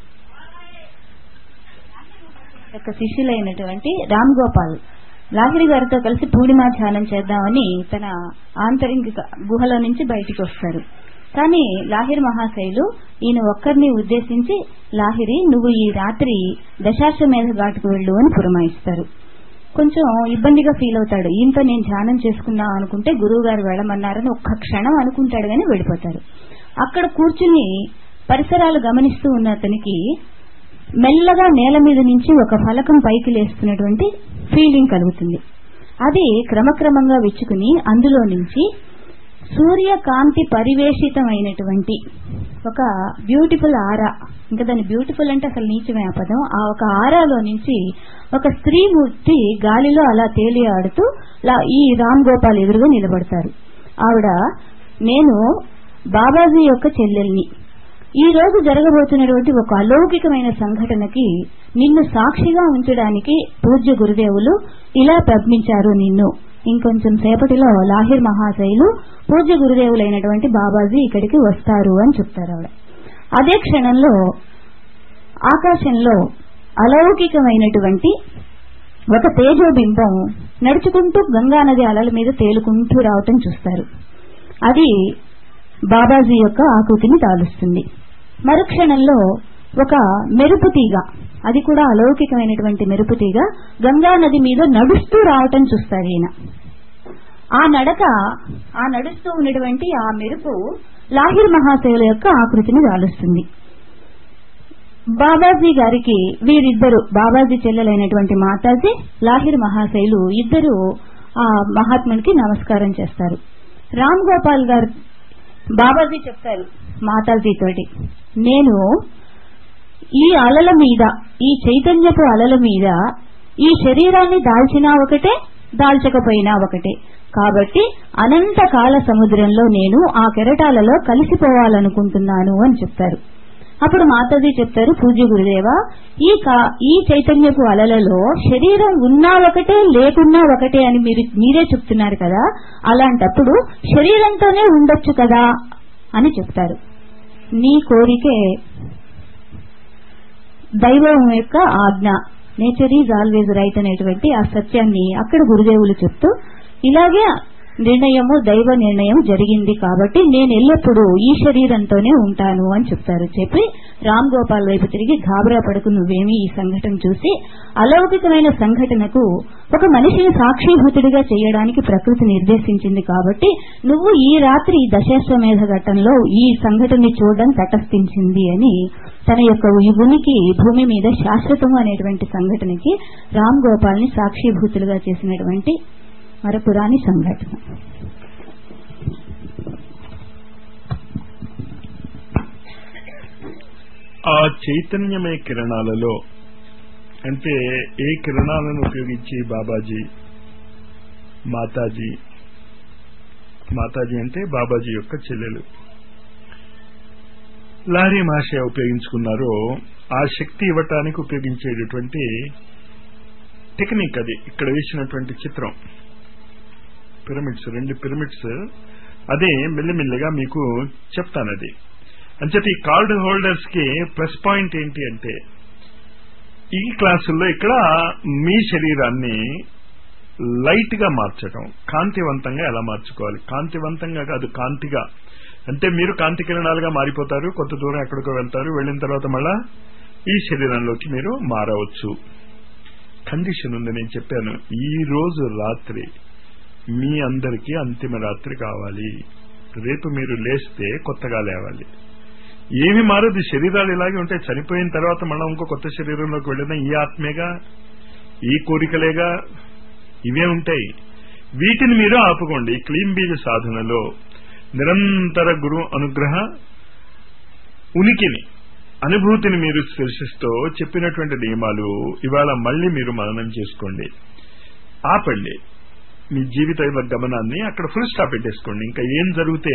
యొక్క శిష్యులైనటువంటి రామ్ గోపాల్ లాహిరి గారితో కలిసి పూర్ణిమా ధ్యానం చేద్దామని తన ఆంతరింగిక గుహలో నుంచి బయటికి వస్తారు. కానీ లాహిరి మహాశయులు ఈయన ఒక్కరిని ఉద్దేశించి, లాహిరి నువ్వు ఈ రాత్రి దశాశ్వమేధ ఘాటుకు వెళ్ళు అని పురమాయిస్తారు. కొంచెం ఇబ్బందిగా ఫీల్ అవుతాడు. ఈయనతో నేను ధ్యానం చేసుకుందాం అనుకుంటే గురువు గారు వెళ్ళమన్నారని ఒక్క క్షణం అనుకుంటాడు గాని వెళ్ళిపోతారు. అక్కడ కూర్చుని పరిసరాలు గమనిస్తూ ఉన్న అతనికి మెల్లగా నేల మీద నుంచి ఒక ఫలకం పైకి లేస్తున్నటువంటి ఫీలింగ్ కలుగుతుంది. అది క్రమక్రమంగా విచ్చుకుని అందులో నుంచి సూర్యకాంతి పరివేషితమైనటువంటి ఒక బ్యూటిఫుల్ ఆరా, ఇంకా దాన్ని బ్యూటిఫుల్ అంటే అసలు నీచమే ఆ పదం, ఆ ఒక ఆరాలో నుంచి ఒక స్త్రీ మూర్తి గాలిలో అలా తేలియాడుతూ ఈ రామ్ గోపాల్ ఎదురుగా నిలబడతారు. ఆవిడ, నేను బాబాజీ యొక్క చెల్లెల్ని, ఈ రోజు జరగబోతున్నటువంటి ఒక అలౌకికమైన సంఘటనకి నిన్ను సాక్షిగా ఉంచడానికి పూజ్య గురుదేవులు ఇలా పంపించారు నిన్ను. ఇంకొంచెం సేపటిలో లాహిర్ మహాశయులు పూజ్య గురుదేవులైనటువంటి బాబాజీ ఇక్కడికి వస్తారు అని చెప్తారు ఆవిడ. అదే క్షణంలో ఆకాశంలో అలౌకికమైనటువంటి ఒక తేజోబింబం నడుచుకుంటూ గంగానది అలల మీద తేలుకుంటూ రావటం చూస్తారు. అది బాబాజీ యొక్క ఆకృతిని తాలుస్తుంది. మరుక్షణంలో ఒక మెరుపు తీగ, అది కూడా అలౌకికమైనటువంటి మెరుపు తీగ, గంగానది మీద నడుస్తూ రావటం చూస్తారు ఈయన. ఆ నడుస్తూ ఉన్నటువంటి ఆ మెరుపు లాహిర్ మహాశయుల యొక్క ఆకృతిని తాలుస్తుంది. బాబాజీ గారికి వీరిద్దరు, బాబాజీ చెల్లెలైనటువంటి మాతాజీ, లాహిర్ మహాశయులు ఇద్దరు ఆ మహాత్మునికి నమస్కారం చేస్తారు. రామ్ గోపాల్ గారు, బాబాజీ చెప్తారు మాతాజీతోటి, నేను ఈ అలల మీద, ఈ చైతన్యపు అలల మీద ఈ శరీరాన్ని దాల్చినా ఒకటే, దాల్చకపోయినా ఒకటే, కాబట్టి అనంత కాల సముద్రంలో నేను ఆ కెరటాలలో కలిసిపోవాలనుకుంటున్నాను అని చెప్తారు. అప్పుడు మాతాజీ చెప్తారు, పూజ్య గురుదేవ, ఈ చైతన్యపు అలలలో శరీరం ఉన్నా ఒకటే, లేకున్నా ఒకటే అని మీరే చెప్తున్నారు కదా, అలాంటప్పుడు శరీరంతోనే ఉండొచ్చు కదా అని చెప్తారు. నీ కోరికే దైవం యొక్క ఆజ్ఞ, నేచర్ ఈజ్ ఆల్వేజ్ రైట్ అనేటువంటి ఆ సత్యాన్ని అక్కడ గురుదేవులు చెప్తూ, ఇలాగే నిర్ణయము, దైవ నిర్ణయం జరిగింది కాబట్టి నేను ఎల్లప్పుడూ ఈ శరీరంతోనే ఉంటాను అని చెప్తారు. చెప్పి రామ్ గోపాల్ వైపు తిరిగి, గాబరా పడకు నువ్వేమీ, ఈ సంఘటన చూసి అలౌకికమైన సంఘటనకు ఒక మనిషిని సాక్షిభూతుడిగా చేయడానికి ప్రకృతి నిర్దేశించింది కాబట్టి నువ్వు ఈ రాత్రి ఈ దశాశ్వమేధ ఘట్టంలో ఈ సంఘటనని చూడడం తటస్థించింది అని తన యొక్క ఉనికి భూమి మీద శాశ్వతము అనేటువంటి సంఘటనకి రామ్ గోపాల్ ని సాక్షిభూతులుగా చేసినటువంటి మరపురాని సంఘటన. ఆ చైతన్యమయ కిరణాలలో, అంటే ఏ కిరణాలను ఉపయోగించి బాబాజీ, మాతాజీ అంటే బాబాజీ యొక్క చెల్లెలు, లాహిరి మహాశయ ఉపయోగించుకున్నారో ఆ శక్తి ఇవ్వటానికి ఉపయోగించేటటువంటి టెక్నిక్ అది. ఇక్కడ వేసినటువంటి చిత్రం పిరమిడ్స్, 2 పిరమిడ్స్, అదే మెల్లిమెల్లిగా మీకు చెప్తానది. అంచేత ఈ కార్డు హోల్డర్స్ కి ప్లస్ పాయింట్ ఏంటి అంటే, ఈ క్లాసుల్లో ఇక్కడ మీ శరీరాన్ని లైట్ గా మార్చడం, కాంతివంతంగా ఎలా మార్చుకోవాలి, కాంతివంతంగా కాదు కాంతిగా, అంటే మీరు కాంతి కిరణాలుగా మారిపోతారు, కొంత దూరం ఎక్కడికో వెళ్తారు, వెళ్ళిన తర్వాత మళ్ళా ఈ శరీరంలోకి మీరు మారవచ్చు. కండిషన్ ఉంది, నేను చెప్పాను, ఈ రోజు రాత్రి మీ అందరికీ అంతిమ రాత్రి కావాలి. రేపు మీరు లేస్తే కొత్తగా లేవాలి. ఏమి మారదు, శరీరాలు ఇలాగే ఉంటాయి. చనిపోయిన తర్వాత మనం ఇంకో కొత్త శరీరంలోకి వెళ్ళినా ఈ ఆత్మేగా, ఈ కోరికలేగా, ఇవే ఉంటాయి. వీటిని మీరు ఆపుకోండి. క్లీన్ బీజ సాధనలో నిరంతర గురు అనుగ్రహ ఉనికిని, అనుభూతిని మీరు దర్శిస్తూ చెప్పినటువంటి నియమాలు ఇవాళ మళ్లీ మీరు మననం చేసుకోండి. ఆపండి మీ జీవిత గమనాన్ని, అక్కడ ఫుల్ స్టాప్ పెట్టేసుకోండి. ఇంకా ఏం జరిగితే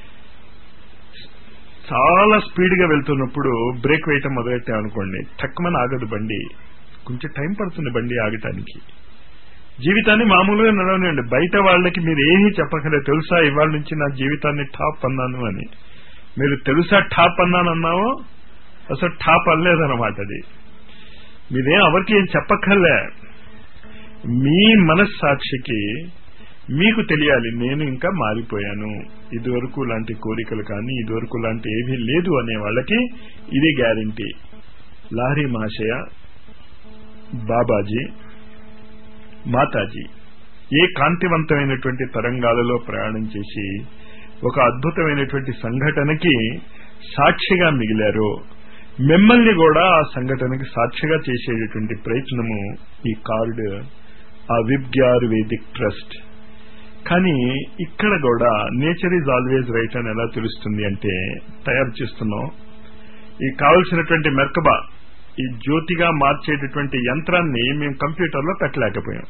చాలా స్పీడ్ గా వెళ్తున్నప్పుడు బ్రేక్ వేయటం మొదలెట్టామనుకోండి, తక్కువని ఆగదు బండి, కొంచెం టైం పడుతుంది బండి ఆగటానికి. జీవితాన్ని మామూలుగా నడవనివ్వండి. బయట వాళ్ళకి మీరు ఏమీ చెప్పకలేదు, తెలుసా ఇవాళ నుంచి నా జీవితాన్ని టాప్ అన్నాను అని. మీరు తెలుసా టాప్ అన్నానన్నావో అసలు టాప్ అనలేదన్నమాట. అది మీరేం ఎవరికి ఏం చెప్పక్కర్లే. మీ మనస్సాక్షికి మీకు తెలియాలి, నేను ఇంకా మారిపోయాను, ఇదివరకు లాంటి కోరికలు కానీ ఇదివరకు లాంటి ఏమీ లేదు అనే వాళ్ళకి ఇది గ్యారంటీ. లాహిరి మహాశయ, బాబాజీ, మాతాజీ ఏ కాంతివంతమైనటువంటి తరంగాలలో ప్రయాణం చేసి ఒక అద్భుతమైనటువంటి సంఘటనకి సాక్షిగా మిగిలారో, మిమ్మల్ని కూడా ఆ సంఘటనకి సాక్షిగా చేసేటటువంటి ప్రయత్నము ఈ కార్డు, ఆ విబ్గ్యార్ వేదిక్ ట్రస్ట్. కానీ ఇక్కడ కూడా నేచర్ ఈజ్ ఆల్వేజ్ రైట్ అని ఎలా తెలుస్తుంది అంటే, తయారు చేస్తున్నాం ఈ కావలసినటువంటి మెర్కబా, ఈ జ్యోతిగా మార్చేటటువంటి యంత్రాన్ని మేము కంప్యూటర్లో పెట్టలేకపోయాం.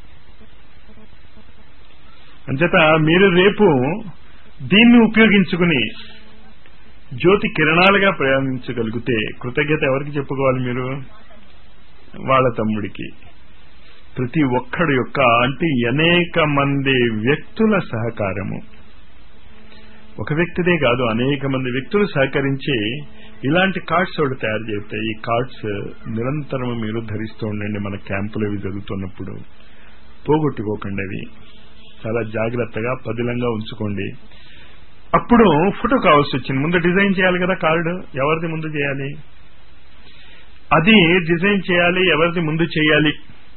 అంచేత మీరు రేపు దీన్ని ఉపయోగించుకుని జ్యోతి కిరణాలుగా ప్రయాణించగలిగితే కృతజ్ఞత ఎవరికి చెప్పుకోవాలి? మీరు వాళ్ళ తమ్ముడికి. ప్రతి ఒక్కడి యొక్క, అంటే అనేక మంది వ్యక్తుల సహకారము, ఒక వ్యక్తిదే కాదు, అనేక మంది వ్యక్తులు సహకరించి ఇలాంటి కార్డ్స్ ఒకటి తయారు చేస్తే ఈ కార్డ్స్ నిరంతరం మీరు ధరిస్తూ ఉండండి. మన క్యాంపులు అవి జరుగుతున్నప్పుడు పోగొట్టుకోకండి. అవి చాలా జాగ్రత్తగా పదిలంగా ఉంచుకోండి. అప్పుడు ఫోటో కావాల్సి వచ్చింది. ముందు డిజైన్ చేయాలి కదా కార్డు. ఎవరిది ముందు చేయాలి? అది డిజైన్ చేయాలి. ఎవరిది ముందు చేయాలి?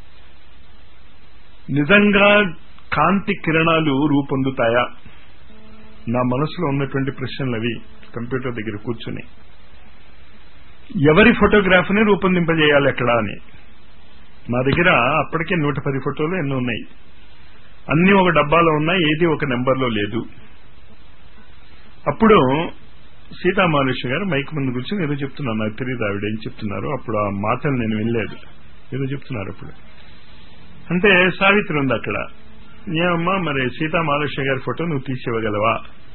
నిజంగా కాంతి కిరణాలు రూపొందుతాయా? నా మనసులో ఉన్నటువంటి ప్రశ్నలు అవి. కంప్యూటర్ దగ్గర కూర్చుని ఎవరి ఫోటోగ్రాఫ్ని రూపొందింపజేయాలి ఎక్కడ అని. నా దగ్గర అప్పటికే 110 ఫోటోలు ఎన్నో ఉన్నాయి. అన్ని ఒక డబ్బాలో ఉన్నాయి, ఏది ఒక నెంబర్లో లేదు. అప్పుడు సీతామహాలక్ష్మి గారు మైక్ ముందు కూర్చొని ఏదో చెప్తున్నారు. నాకు తెలియదు ఆవిడ ఏం చెప్తున్నారు. అప్పుడు ఆ మాటలు నేను వినలేదు. ఏదో చెప్తున్నారు. అప్పుడు అంటే సావిత్రి ఉంది అక్కడ. ఏమమ్మా మరి సీతామహాలక్ష్మి గారి ఫోటో నువ్వు తీసివ్వగలవా?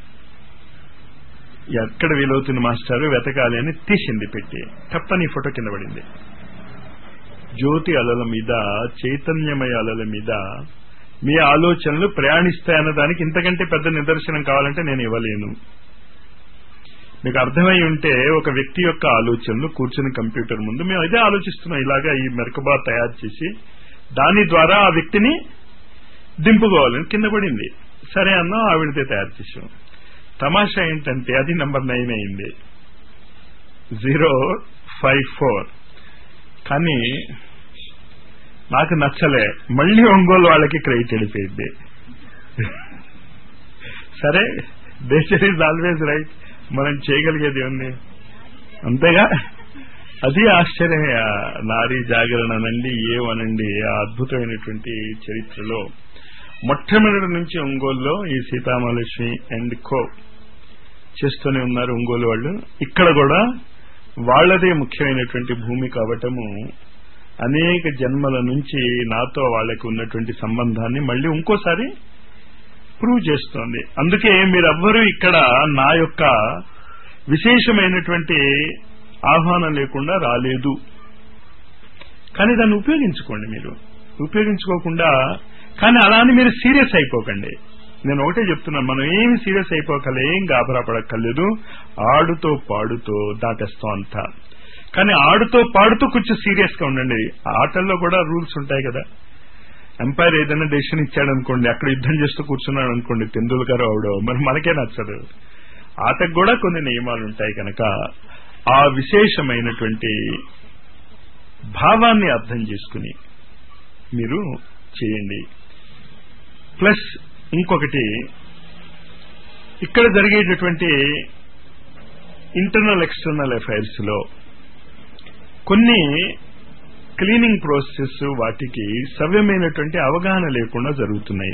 ఎక్కడ వీలవుతుంది మాస్టారు, వెతకాలి అని తీసింది పెట్టి. తప్పని ఫోటో కింద పడింది. జ్యోతి అలల మీద, చైతన్యమయ అలల మీద మీ ఆలోచనలు ప్రయాణిస్తాయన్న దానికి ఇంతకంటే పెద్ద నిదర్శనం కావాలంటే నేను ఇవ్వలేను. మీకు అర్థమై ఉంటే ఒక వ్యక్తి యొక్క ఆలోచనలు కూర్చుని కంప్యూటర్ ముందు మేము అదే ఆలోచిస్తున్నాం. ఇలాగా ఈ మెరకబా తయారు చేసి దాని ద్వారా ఆ వ్యక్తిని దింపుకోవాలని కింద పడింది. సరే అన్నా, ఆవిడతే తయారు చేసాం. తమాషా ఏంటంటే అది నంబర్ 9 అయింది, 054. కానీ నాకు నచ్చలే. మళ్ళీ ఒంగోలు వాళ్ళకి క్రెడిట్ వెళ్ళిపోయింది. సరే, నేచర్ ఈజ్ ఆల్వేజ్ రైట్. మనం చేయగలిగేది ఉంది, అంతేగా. అది ఆశ్చర్యం. నారీ జాగరణ అనండి, ఏమనండి, ఆ అద్భుతమైనటువంటి చరిత్రలో మొట్టమొదటి నుంచి ఒంగోలులో ఈ సీతామహాలక్ష్మి అండ్ కో చేస్తూనే ఉన్నారు ఒంగోలు వాళ్ళు. ఇక్కడ కూడా వాళ్లదే ముఖ్యమైనటువంటి భూమి కావటము అనేక జన్మల నుంచి నాతో వాళ్ళకి ఉన్నటువంటి సంబంధాన్ని మళ్ళీ ఇంకోసారి ప్రూవ్ చేస్తోంది. అందుకే మీరెవ్వరూ ఇక్కడ నా యొక్క విశేషమైనటువంటి ఆహ్వానం లేకుండా రాలేదు. కానీ దాన్ని ఉపయోగించుకోండి. మీరు ఉపయోగించుకోకుండా, కానీ అలా అని మీరు సీరియస్ అయిపోకండి. నేను ఒకటే చెప్తున్నాను, మనం ఏమి సీరియస్ అయిపోకలే, ఏం గాబరా పడక్కర్లేదు. ఆడుతో పాడుతో దాటేస్తాం అంతా. కానీ ఆడుతో పాడుతూ కొంచెం సీరియస్ గా ఉండండి. ఆటల్లో కూడా రూల్స్ ఉంటాయి కదా. ఎంపైర్ ఏదైనా డెసిషన్ ఇచ్చాడనుకోండి, అక్కడ యుద్ధం చేస్తూ కూర్చున్నాడు అనుకోండి, తెందుల్కర్ అవడో, మరి మనకే నచ్చదు. ఆటకు కూడా కొన్ని నియమాలు ఉంటాయి. కనుక ఆ విశేషమైనటువంటి భావాన్ని అర్థం చేసుకుని మీరు చేయండి. ప్లస్ ఇంకొకటి, ఇక్కడ జరిగేటటువంటి ఇంటర్నల్ ఎక్స్టర్నల్ అఫైర్స్ లో కొన్ని క్లీనింగ్ ప్రాసెస్ వాటికి సవ్యమైనటువంటి అవగాహన లేకుండా జరుగుతున్నాయి.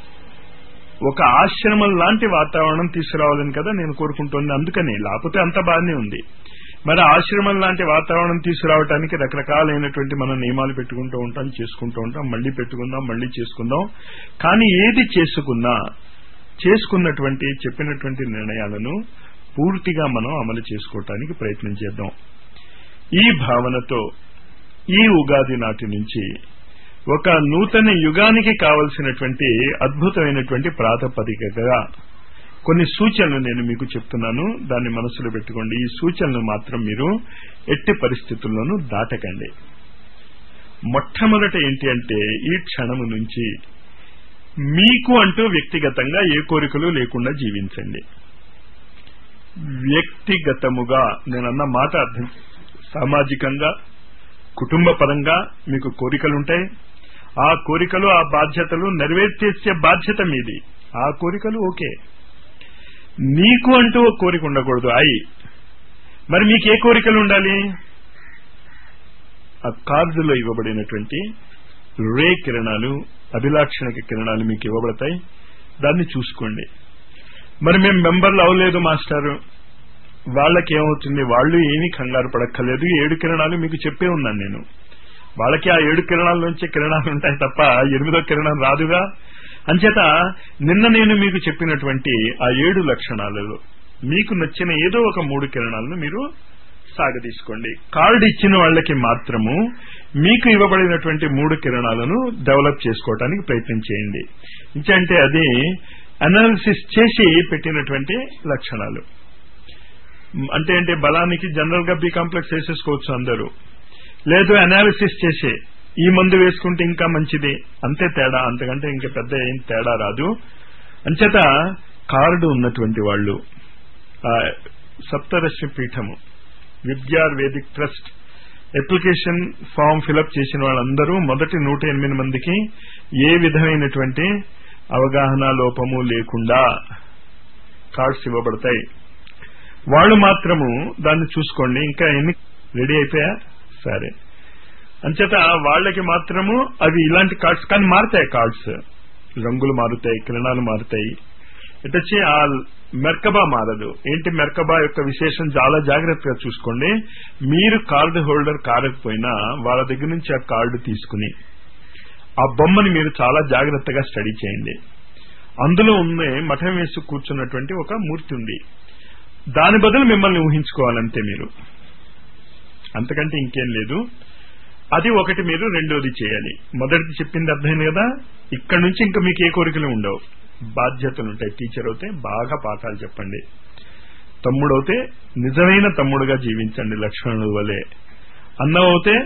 ఒక ఆశ్రమం లాంటి వాతావరణం తీసుకురావాలని కదా నేను కోరుకుంటోంది. అందుకని లేకపోతే అంత బాగానే ఉంది. మరి ఆశ్రమం లాంటి వాతావరణం తీసుకురావడానికి రకరకాలైనటువంటి మనం నియమాలు పెట్టుకుంటూ ఉంటాం, చేసుకుంటూ ఉంటాం, మళ్లీ పెట్టుకుందాం, మళ్లీ చేసుకుందాం. కానీ ఏది చేసుకున్నటువంటి చెప్పినటువంటి నిర్ణయాలను పూర్తిగా మనం అమలు చేసుకోవటానికి ప్రయత్నం చేద్దాం. ఈ భావనతో ఈ ఉగాది నాటి నుంచి ఒక నూతన యుగానికి కావలసినటువంటి అద్భుతమైనటువంటి ప్రాతిపదికగా కొన్ని సూచనలు నేను మీకు చెప్తున్నాను. దాన్ని మనసులో పెట్టుకోండి. ఈ సూచనలు మాత్రం మీరు ఎట్టి పరిస్థితుల్లోనూ దాటకండి. మొట్టమొదట ఏంటి అంటే, ఈ క్షణము నుంచి మీకు అంటూ వ్యక్తిగతంగా ఏ కోరికలు లేకుండా జీవించండి. వ్యక్తిగతముగా నేనన్న మాట అర్థం, సామాజికంగా కుటుంబ పరంగా మీకు కోరికలుంటాయి. ఆ కోరికలు, ఆ బాధ్యతలు నెరవేర్చేసే బాధ్యత మీది. ఆ కోరికలు ఓకే, నీకు అంటూ ఒక కోరిక ఉండకూడదు. మరి మీకు ఏ కోరికలు ఉండాలి? ఆ కార్డులో ఇవ్వబడినటువంటి రే కిరణాలు, అభిలాక్షణిక కిరణాలు మీకు ఇవ్వబడతాయి. దాన్ని చూసుకోండి. మరి మేము మెంబర్లు అవ్వలేదు మాస్టారు, వాళ్ళకేమవుతుంది? వాళ్ళు ఏమీ కంగారు పడక్కర్లేదు. 7 కిరణాలు మీకు చెప్పే ఉన్నాను నేను. వాళ్ళకి ఆ 7 కిరణాల నుంచి కిరణాలు ఉంటాయి తప్ప 8వ కిరణం రాదుగా. అంచేత నిన్న నేను మీకు చెప్పినటువంటి ఆ 7 లక్షణాలలో మీకు నచ్చిన ఏదో ఒక 3 కిరణాలను మీరు సాగదీసుకోండి. కార్డు ఇచ్చిన వాళ్ళకి మాత్రము మీకు ఇవ్వబడినటువంటి 3 కిరణాలను డెవలప్ చేసుకోవడానికి ప్రయత్నం చేయండి. అంటే అది అనాలిసిస్ చేసి పెట్టినటువంటి లక్షణాలు. అంటే బలానికి జనరల్ గా బి కాంప్లెక్స్ వేసేసుకోవచ్చు అందరూ, లేదు అనాలిసిస్ చేసే ఈ మందు వేసుకుంటే ఇంకా మంచిది, అంతే తేడా, అంతకంటే ఇంకా పెద్ద ఏం తేడా రాదు. అంచేత కార్డు ఉన్నటువంటి వాళ్ళు సప్తరశ్మి పీఠము విద్యావేదిక్ ట్రస్ట్ అప్లికేషన్ ఫామ్ ఫిలప్ చేసిన వాళ్ళందరూ మొదటి 108 మందికి ఏ విధమైనటువంటి అవగాహన లోపము లేకుండా కార్డ్స్ ఇవ్వబడతాయి. వాళ్ళు మాత్రము దాన్ని చూసుకోండి. ఇంకా ఎన్ని రెడీ అయిపోయా? సరే. అంచేత వాళ్ళకి మాత్రము అవి ఇలాంటి కార్డ్స్, కానీ మారుతాయి, కార్డ్స్ రంగులు మారుతాయి, కిరణాలు మారుతాయి. ఇటొచ్చి ఆ మెర్కబా మారదు. ఏంటి మెర్కబా యొక్క విశేషం? చాలా జాగ్రత్తగా చూసుకోండి. మీరు కార్డు హోల్డర్ కారకపోయినా వాళ్ళ దగ్గర నుంచి ఆ కార్డు తీసుకుని ఆ బొమ్మని మీరు చాలా జాగ్రత్తగా స్టడీ చేయండి. అందులో ఉన్న మఠం వేసి కూర్చున్నటువంటి ఒక మూర్తి ఉంది, దాని బదులు మిమ్మల్ని ఊహించుకోవాలంతే మీరు, అంతకంటే ఇంకేం లేదు. అది ఒకటి మీరు రెండోది చేయాలి. మొదటిది చెప్పింది అర్థమైంది కదా. ఇక్కడ నుంచి ఇంకా మీకు ఏ కోరికలు ఉండవు, బాధ్యతలు ఉంటాయి. టీచర్ అవుతే బాగా పాఠాలు చెప్పండి, తమ్ముడవుతే నిజమైన తమ్ముడుగా జీవించండి లక్ష్మణుడు వలె, అన్నం అవుతే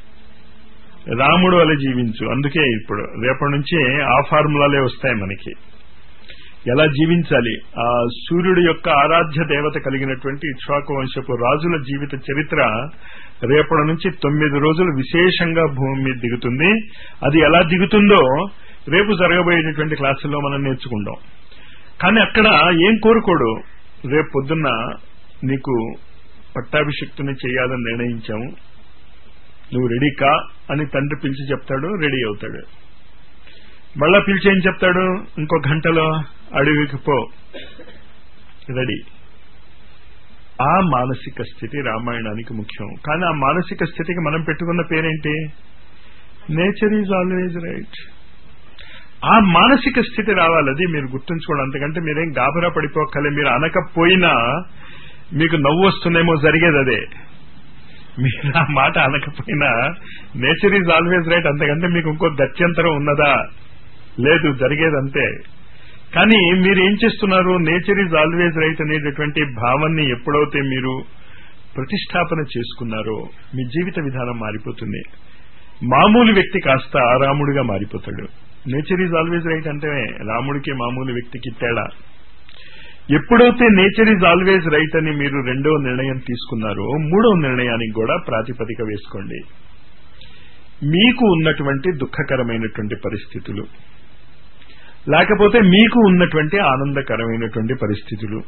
రాముడు వలె జీవించు. అందుకే ఇప్పుడు రేపటి నుంచి ఆ ఫార్ములాలే వస్తాయి మనకి, ఎలా జీవించాలి. ఆ సూర్యుడి యొక్క ఆరాధ్య దేవత కలిగినటువంటి ఇక్ష్వాకు వంశపు రాజుల జీవిత చరిత్ర రేపటి నుంచి 9 రోజులు విశేషంగా భూమి మీద దిగుతుంది. అది ఎలా దిగుతుందో రేపు జరగబోయేటటువంటి క్లాసుల్లో మనం నేర్చుకుందాం. కానీ అక్కడ ఏం కోరుకోడు, రేపు పొద్దున్న నీకు పట్టాభిషిక్తుని చేయాలని నిర్ణయించాము, నువ్వు రెడీ కా అని తండ్రి పిలిచి చెప్తాడు, రెడీ అవుతాడు. మళ్ళా పిలిచి ఏం చెప్తాడు, ఇంకో గంటలో అడవికి పో, రెడీ. ఆ మానసిక స్థితి రామాయణానికి ముఖ్యం. కానీ ఆ మానసిక స్థితికి మనం పెట్టుకున్న పేరేంటి? Nature is always right. ఆ మానసిక స్థితి రావాలి, అది మీరు గుర్తుంచుకోండి. అంతకంటే మీరేం గాబరా పడిపోకలే. మీరు అనకపోయినా మీకు నవ్వు వస్తుందేమో, జరిగేది అదే. మీరు ఆ మాట అనకపోయినా నేచర్ ఈజ్ ఆల్వేజ్ రైట్, అంతకంటే మీకు ఇంకో గత్యంతరం ఉన్నదా? లేదు, జరిగేదంతే. కానీ మీరు ఏం చేస్తున్నారు? నేచర్ ఈజ్ ఆల్వేజ్ రైట్ అనేటటువంటి భావాన్ని ఎప్పుడైతే మీరు ప్రతిష్టాపన చేసుకున్నారో మీ జీవిత విధానం మారిపోతుంది. మామూలు వ్యక్తి కాస్త రాముడిగా మారిపోతాడు. నేచర్ ఈజ్ ఆల్వేజ్ రైట్ అంటే రాముడికి మామూలు వ్యక్తికి తేడా. ఎప్పుడైతే నేచర్ ఈజ్ ఆల్వేజ్ రైట్ అని మీరు రెండవ నిర్ణయం తీసుకున్నారో, మూడవ నిర్ణయానికి కూడా ప్రాతిపదిక వేసుకోండి. మీకు ఉన్నటువంటి దుఃఖకరమైనటువంటి పరిస్థితులు, లేకపోతే మీకు ఉన్నటువంటి ఆనందకరమైనటువంటి పరిస్థితులు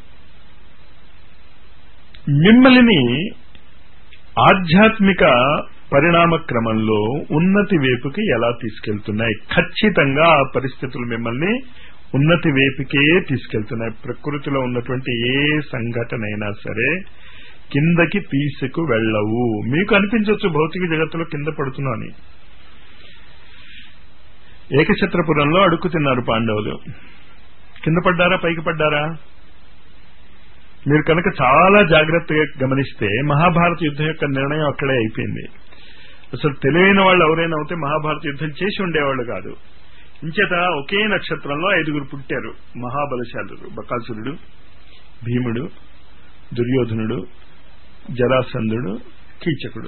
మిమ్మల్ని ఆధ్యాత్మిక పరిణామ క్రమంలో ఉన్నతి వైపుకి ఎలా తీసుకెళ్తున్నాయి? ఖచ్చితంగా ఆ పరిస్థితులు మిమ్మల్ని ఉన్నతి వైపుకే తీసుకెళ్తున్నాయి. ప్రకృతిలో ఉన్నటువంటి ఏ సంఘటన అయినా సరే కిందకి తీసుకు వెళ్ళవు. మీకు అనిపించవచ్చు భౌతిక జగత్తులో కింద పడుతున్నాను. ఏకఛత్రపురంలో అడుక్కు తిన్నారు పాండవులు, కింద పడ్డారా పైకి పడ్డారా? మీరు కనుక చాలా జాగ్రత్తగా గమనిస్తే మహాభారత యుద్ధం యొక్క నిర్ణయం అక్కడే అయిపోయింది. అసలు తెలివైన వాళ్ళు ఎవరైనా అవుతే మహాభారత యుద్ధం చేసి ఉండేవాళ్ళు కాదు. ఇంచేత ఒకే నక్షత్రంలో 5 పుట్టారు మహాబలశాలురు: బకాసురుడు, భీముడు, దుర్యోధనుడు, జరాసంధుడు, కీచకుడు.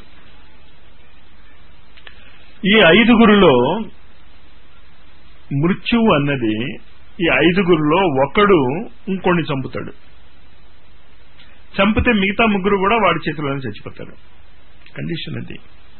ఈ 5 మృత్యువు అన్నది ఈ 5 ఒకడు ఇంకొన్ని చంపుతాడు. చంపితే మిగతా 3 కూడా వాడి చేతిలోనే చచ్చిపోతారు. కండిషన్ అది.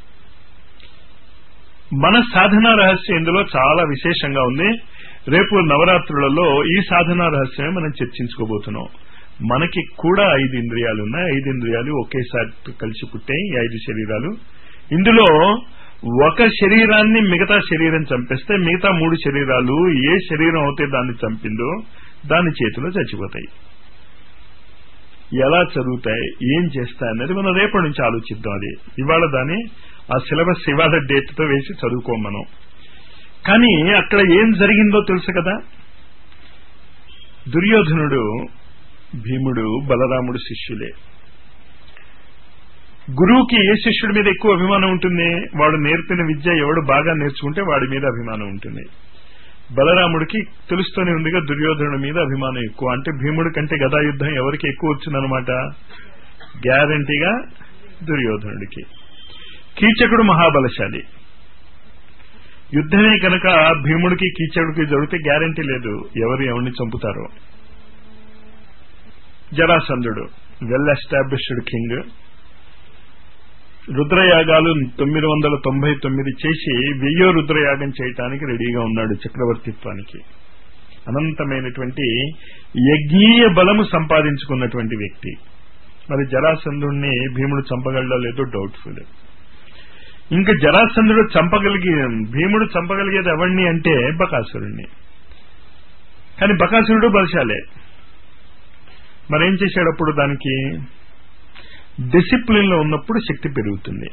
మన సాధనా రహస్యం ఇందులో చాలా విశేషంగా ఉంది. రేపు నవరాత్రులలో ఈ సాధనా రహస్యమే మనం చర్చించుకోబోతున్నాం. మనకి కూడా 5 ఇంద్రియాలు ఉన్నాయి. 5 ఇంద్రియాలు ఒకేసారి కలిసి పుట్టాయి, ఈ 5 శరీరాలు. ఇందులో ఒక శరీరాన్ని మిగతా శరీరం చంపేస్తే మిగతా 3 శరీరాలు ఏ శరీరం అయితే దాన్ని చంపిందో దాని చేతిలో చచ్చిపోతాయి. ఎలా చదువుతాయి, ఏం చేస్తాయన్నది మనం రేపటి నుంచి ఆలోచిద్దాం. అది ఇవాళ దాన్ని ఆ సిలబస్ ఇవాళ డేట్ తో వేసి చదువుకోం మనం. కానీ అక్కడ ఏం జరిగిందో తెలుసు కదా. దుర్యోధనుడు, భీముడు, బలరాముడు శిష్యులే. గురువుకి ఏ శిష్యుడి మీద ఎక్కువ అభిమానం ఉంటుంది? వాడు నేర్పిన విద్య ఎవడు బాగా నేర్చుకుంటే వాడి మీద అభిమానం ఉంటుంది. బలరాముడికి తెలుస్తూనే ఉందిగా దుర్యోధనుడి మీద అభిమానం ఎక్కువ. అంటే భీముడి కంటే గదా యుద్ధం ఎవరికి ఎక్కువ వచ్చిందనమాట? గ్యారంటీగా దుర్యోధనుడికి. కీచకుడు మహాబలశాలి. యుద్ధమే కనుక భీముడికి కీచకుడికి జరిగితే గ్యారంటీ లేదు ఎవరు ఎవరిని చంపుతారో. జరాసంధుడు వెల్ ఎస్టాబ్లిష్డ్ కింగ్, రుద్రయాగాలు 999 చేసి 1000వ రుద్రయాగం చేయటానికి రెడీగా ఉన్నాడు చక్రవర్తిత్వానికి. అనంతమైనటువంటి యజ్ఞీయ బలము సంపాదించుకున్నటువంటి వ్యక్తి. మరి జరాసంధుడిని భీముడు చంపగలడో లేదో డౌట్ఫుల్. ఇంకా జరాసంధుడు భీముడు చంపగలిగేది ఎవరిని అంటే బకాసురుణ్ణి. కానీ బకాసురుడు బలశాలే. మరేం చేశాడు అప్పుడు? దానికి డిసిప్లిన్ లో ఉన్నప్పుడు శక్తి పెరుగుతుంది.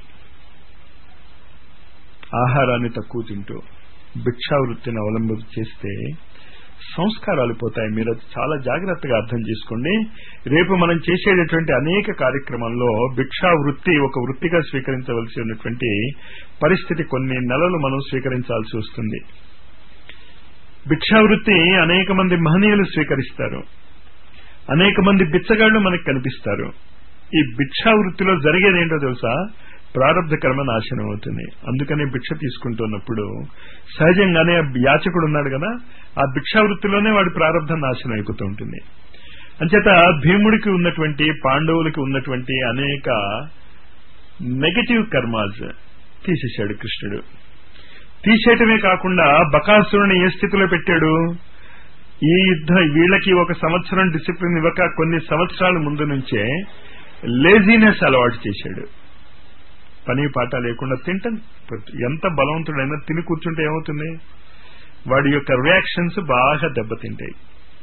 ఆహారాన్ని తక్కువ తింటూ భిక్షావృత్తిని అవలంబన చేస్తే సంస్కారాలు పోతాయి. మీరు అది చాలా జాగ్రత్తగా అర్థం చేసుకోండి. రేపు మనం చేసేటటువంటి అనేక కార్యక్రమాల్లో భిక్షావృత్తి ఒక వృత్తిగా స్వీకరించవలసి ఉన్నటువంటి పరిస్థితి కొన్ని నెలలు మనం స్వీకరించాల్సి వస్తుంది. భిక్షావృత్తి అనేక మంది మహనీయులు స్వీకరిస్తారు, అనేక మంది బిచ్చగాళ్లు మనకు కనిపిస్తారు. ఈ భిక్షావృత్తిలో జరిగేది ఏంటో తెలుసా? ప్రారబ్ధ కర్మ నాశనం అవుతుంది. అందుకని భిక్ష తీసుకుంటున్నప్పుడు సహజంగానే యాచకుడు ఉన్నాడు కదా, ఆ భిక్షావృత్తిలోనే వాడి ప్రారబ్ధం నాశనం అయిపోతూ ఉంటుంది. అంచేత భీముడికి ఉన్నటువంటి పాండవులకి ఉన్నటువంటి అనేక నెగటివ్ కర్మాస్ తీసేశాడు కృష్ణుడు. తీసేయటమే కాకుండా బకాసురుని ఏ స్థితిలో పెట్టాడు? ఈ వీళ్ళకి 1 సంవత్సరం డిసిప్లిన్ ఇవ్వక కొన్ని సంవత్సరాల ముందు నుంచే లేజీనెస్ అలవాటు చేశాడు. పని పాట లేకుండా తింటాం. ఎంత బలవంతుడైనా తిని కూర్చుంటే ఏమవుతుంది? వాడి యొక్క రియాక్షన్స్ బాగా దెబ్బతింటాయి.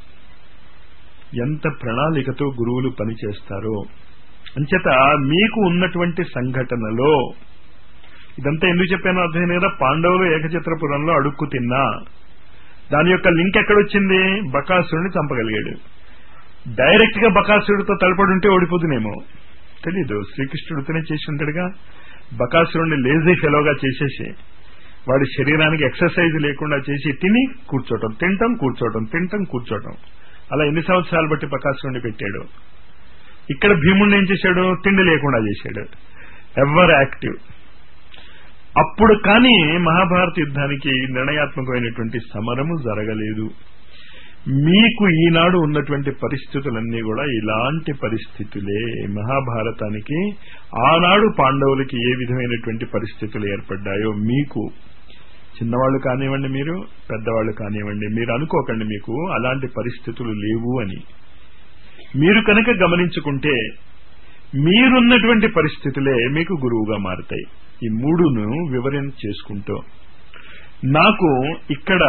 ఎంత ప్రణాళికతో గురువులు పనిచేస్తారో. అంచేత మీకు ఉన్నటువంటి సంఘటనలో ఇదంతా ఎందుకు చెప్పానో అర్థమైంది కదా. పాండవులు ఏకచిత్రపురంలో అడుక్కు తిన్నా దాని యొక్క లింక్ ఎక్కడొచ్చింది? బకాసురుడిని చంపగలిగాడు. డైరెక్ట్ గా బకాసురుడితో తలపడి ఉంటే ఓడిపోతునేమో తెలీదు. శ్రీకృష్ణుడితోనే చేసి ఉంటాడుగా. బకాసురుడిని లేజీ ఫెలోగా చేసేసి వాడి శరీరానికి ఎక్సర్సైజ్ లేకుండా చేసి తిని కూర్చోటం, తింటాం కూర్చోటం, తింటాం కూర్చోటం. అలా ఎన్ని సంవత్సరాలు బట్టి బకాసురుడిని పెట్టాడు. ఇక్కడ భీముడిని ఏం చేశాడు? తిండి లేకుండా చేశాడు. Ever active. అప్పుడు కానీ మహాభారత యుద్ధానికి నిర్ణయాత్మకమైనటువంటి సమరము జరగలేదు. మీకు ఈనాడు ఉన్నటువంటి పరిస్థితులన్నీ కూడా ఇలాంటి పరిస్థితులే. మహాభారతానికి ఆనాడు పాండవులకి ఏ విధమైనటువంటి పరిస్థితులు ఏర్పడ్డాయో మీకు, చిన్నవాళ్ళు కానివ్వండి, మీరు పెద్దవాళ్ళు కానివ్వండి, మీరు అనుకోకండి మీకు అలాంటి పరిస్థితులు లేవు అని. మీరు కనుక గమనించుకుంటే మీరున్నటువంటి పరిస్థితులే మీకు గురువుగా మారుతాయి. ఈ మూడును వివరణ చేసుకుంటూ నాకు ఇక్కడ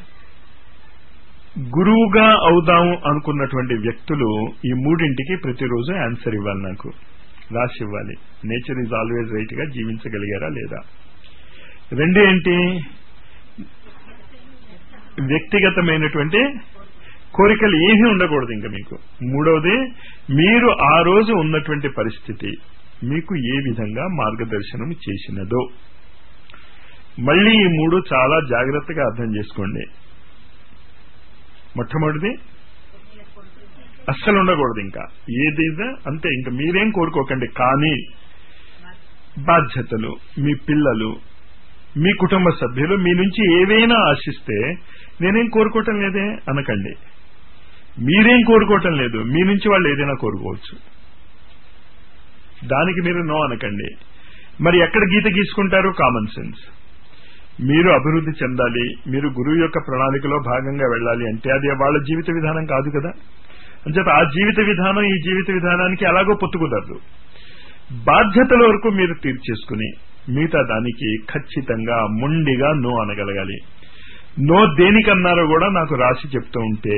గురువుగా అవుదాము అనుకున్నటువంటి వ్యక్తులు ఈ మూడింటికి ప్రతిరోజు ఆన్సర్ ఇవ్వాలి, నాకు రాసి ఇవ్వాలి. నేచర్ ఈజ్ ఆల్వేజ్ రైట్ గా జీవించగలిగారా లేదా? రెండు ఏంటి? వ్యక్తిగతమైనటువంటి కోరికలు ఏమీ ఉండకూడదు ఇంకా మీకు. మూడవది, మీరు ఆ రోజు ఉన్నటువంటి పరిస్థితి మీకు ఏ విధంగా మార్గదర్శనం చేసినదో. మళ్ళీ ఈ మూడు చాలా జాగ్రత్తగా అర్థం చేసుకోండి. మొట్టమొదటిది అస్సలు ఉండకూడదు. ఇంకా ఏది అంతే, ఇంకా మీరేం కోరుకోకండి. కానీ బాధ్యతలు, మీ పిల్లలు, మీ కుటుంబ సభ్యులు మీ నుంచి ఏవైనా ఆశిస్తే నేనేం కోరుకోవటం లేదే అనకండి. మీరేం కోరుకోవటం లేదు, మీ నుంచి వాళ్ళు ఏదైనా కోరుకోవచ్చు. దానికి మీరు నో అనకండి. మరి ఎక్కడ గీత గీసుకుంటారు? Common sense. మీరు అభివృద్ధి చెందాలి, మీరు గురువు యొక్క ప్రణాళికలో భాగంగా వెళ్ళాలి అంటే అది వాళ్ళ జీవిత విధానం కాదు కదా. అంచేత ఆ జీవిత విధానం ఈ జీవిత విధానానికి అలాగో పొత్తుకుదరదు. బాధ్యతల వరకు మీరు తీర్చేసుకుని మిగతా దానికి ఖచ్చితంగా మొండిగా నో అనగలగాలి. నో దేనికన్నారో కూడా నాకు రాసి చెప్తూ ఉంటే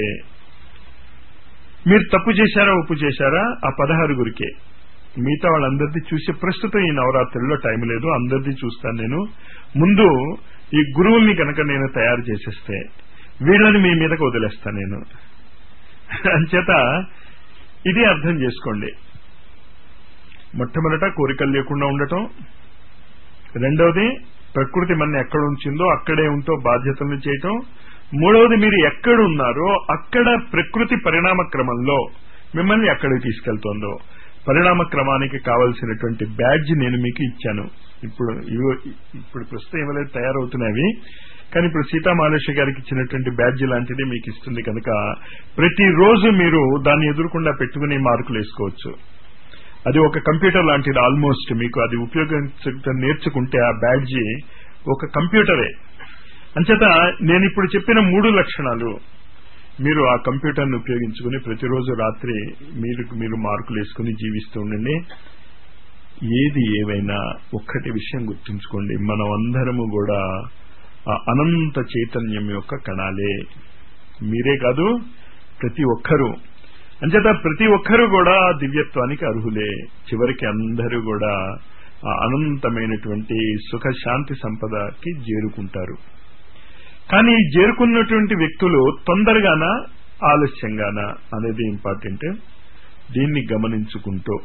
మీరు తప్పు చేశారా ఒప్పు చేశారా ఆ 16 మిగతా వాళ్ళందరిది చూసే ప్రస్తుతం ఈ నవరాత్రుల్లో టైం లేదు, అందరిది చూస్తాను నేను. ముందు ఈ గురువుల్ని కనుక నేను తయారు చేసేస్తే వీళ్ళని మీ మీదకి వదిలేస్తాను నేను. అంచేత ఇది అర్థం చేసుకోండి. మొట్టమొదట కోరికలు లేకుండా ఉండటం, రెండవది ప్రకృతి మన ఎక్కడ ఉంచిందో అక్కడే ఉంటూ బాధ్యతలను చేయటం, మూడవది, మీరు ఎక్కడున్నారో అక్కడ ప్రకృతి పరిణామ క్రమంలో మిమ్మల్ని ఎక్కడికి తీసుకెళ్తుందో పరిణామ క్రమానికి కావలసినటువంటి బ్యాడ్జ్ నేను మీకు ఇచ్చాను. ఇప్పుడు ప్రస్తుతం ఏమైనా తయారవుతున్నాయి, కానీ ఇప్పుడు సీతామహాలక్ష్మి గారికి ఇచ్చినటువంటి బ్యాడ్జ్ లాంటిది మీకు ఇస్తుంది కనుక ప్రతిరోజు మీరు దాన్ని ఎదుర్కొండా పెట్టుకుని మార్కులు వేసుకోవచ్చు. అది ఒక కంప్యూటర్ లాంటిది. ఆల్మోస్ట్ మీకు అది ఉపయోగించడం నేర్చుకుంటే ఆ బ్యాడ్జ్ ఒక కంప్యూటరే. అంచేత నేను ఇప్పుడు చెప్పిన 3 లక్షణాలు మీరు ఆ కంప్యూటర్ను ఉపయోగించుకుని ప్రతిరోజు రాత్రి మీరు మార్కులు వేసుకుని జీవిస్తూ ఉండండి. ఏది ఏవైనా ఒక్కటి విషయం గుర్తుంచుకోండి, మనం అందరము కూడా ఆ అనంత చైతన్యం యొక్క కణాలే. మీరే కాదు, ప్రతి ఒక్కరూ. అంచేత ప్రతి ఒక్కరూ కూడా దివ్యత్వానికి అర్హులే. చివరికి అందరూ కూడా ఆ అనంతమైనటువంటి సుఖ శాంతి సంపదకి చేరుకుంటారు. కానీ చేరుకున్నటువంటి వ్యక్తులు తొందరగానా ఆలస్యంగానా అనేది ఇంపార్టెంట్. దీన్ని గమనించుకుంటూ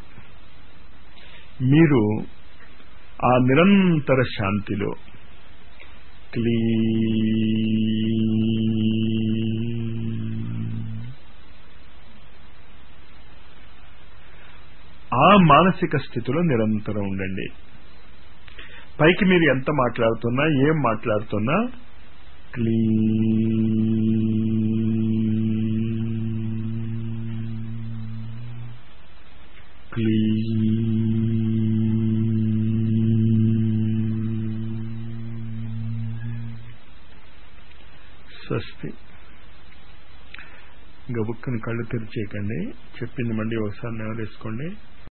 మీరు ఆ నిరంతర శాంతిలో ఆ మానసిక స్థితిలో నిరంతరం ఉండండి. పైకి మీరు ఎంత మాట్లాడుతున్నా, ఏం మాట్లాడుతున్నా స్వస్తి. గబుక్కుని కళ్ళు తెరిచేయకండి. చెప్పింది మళ్ళీ ఒకసారి నెవరేసుకోండి.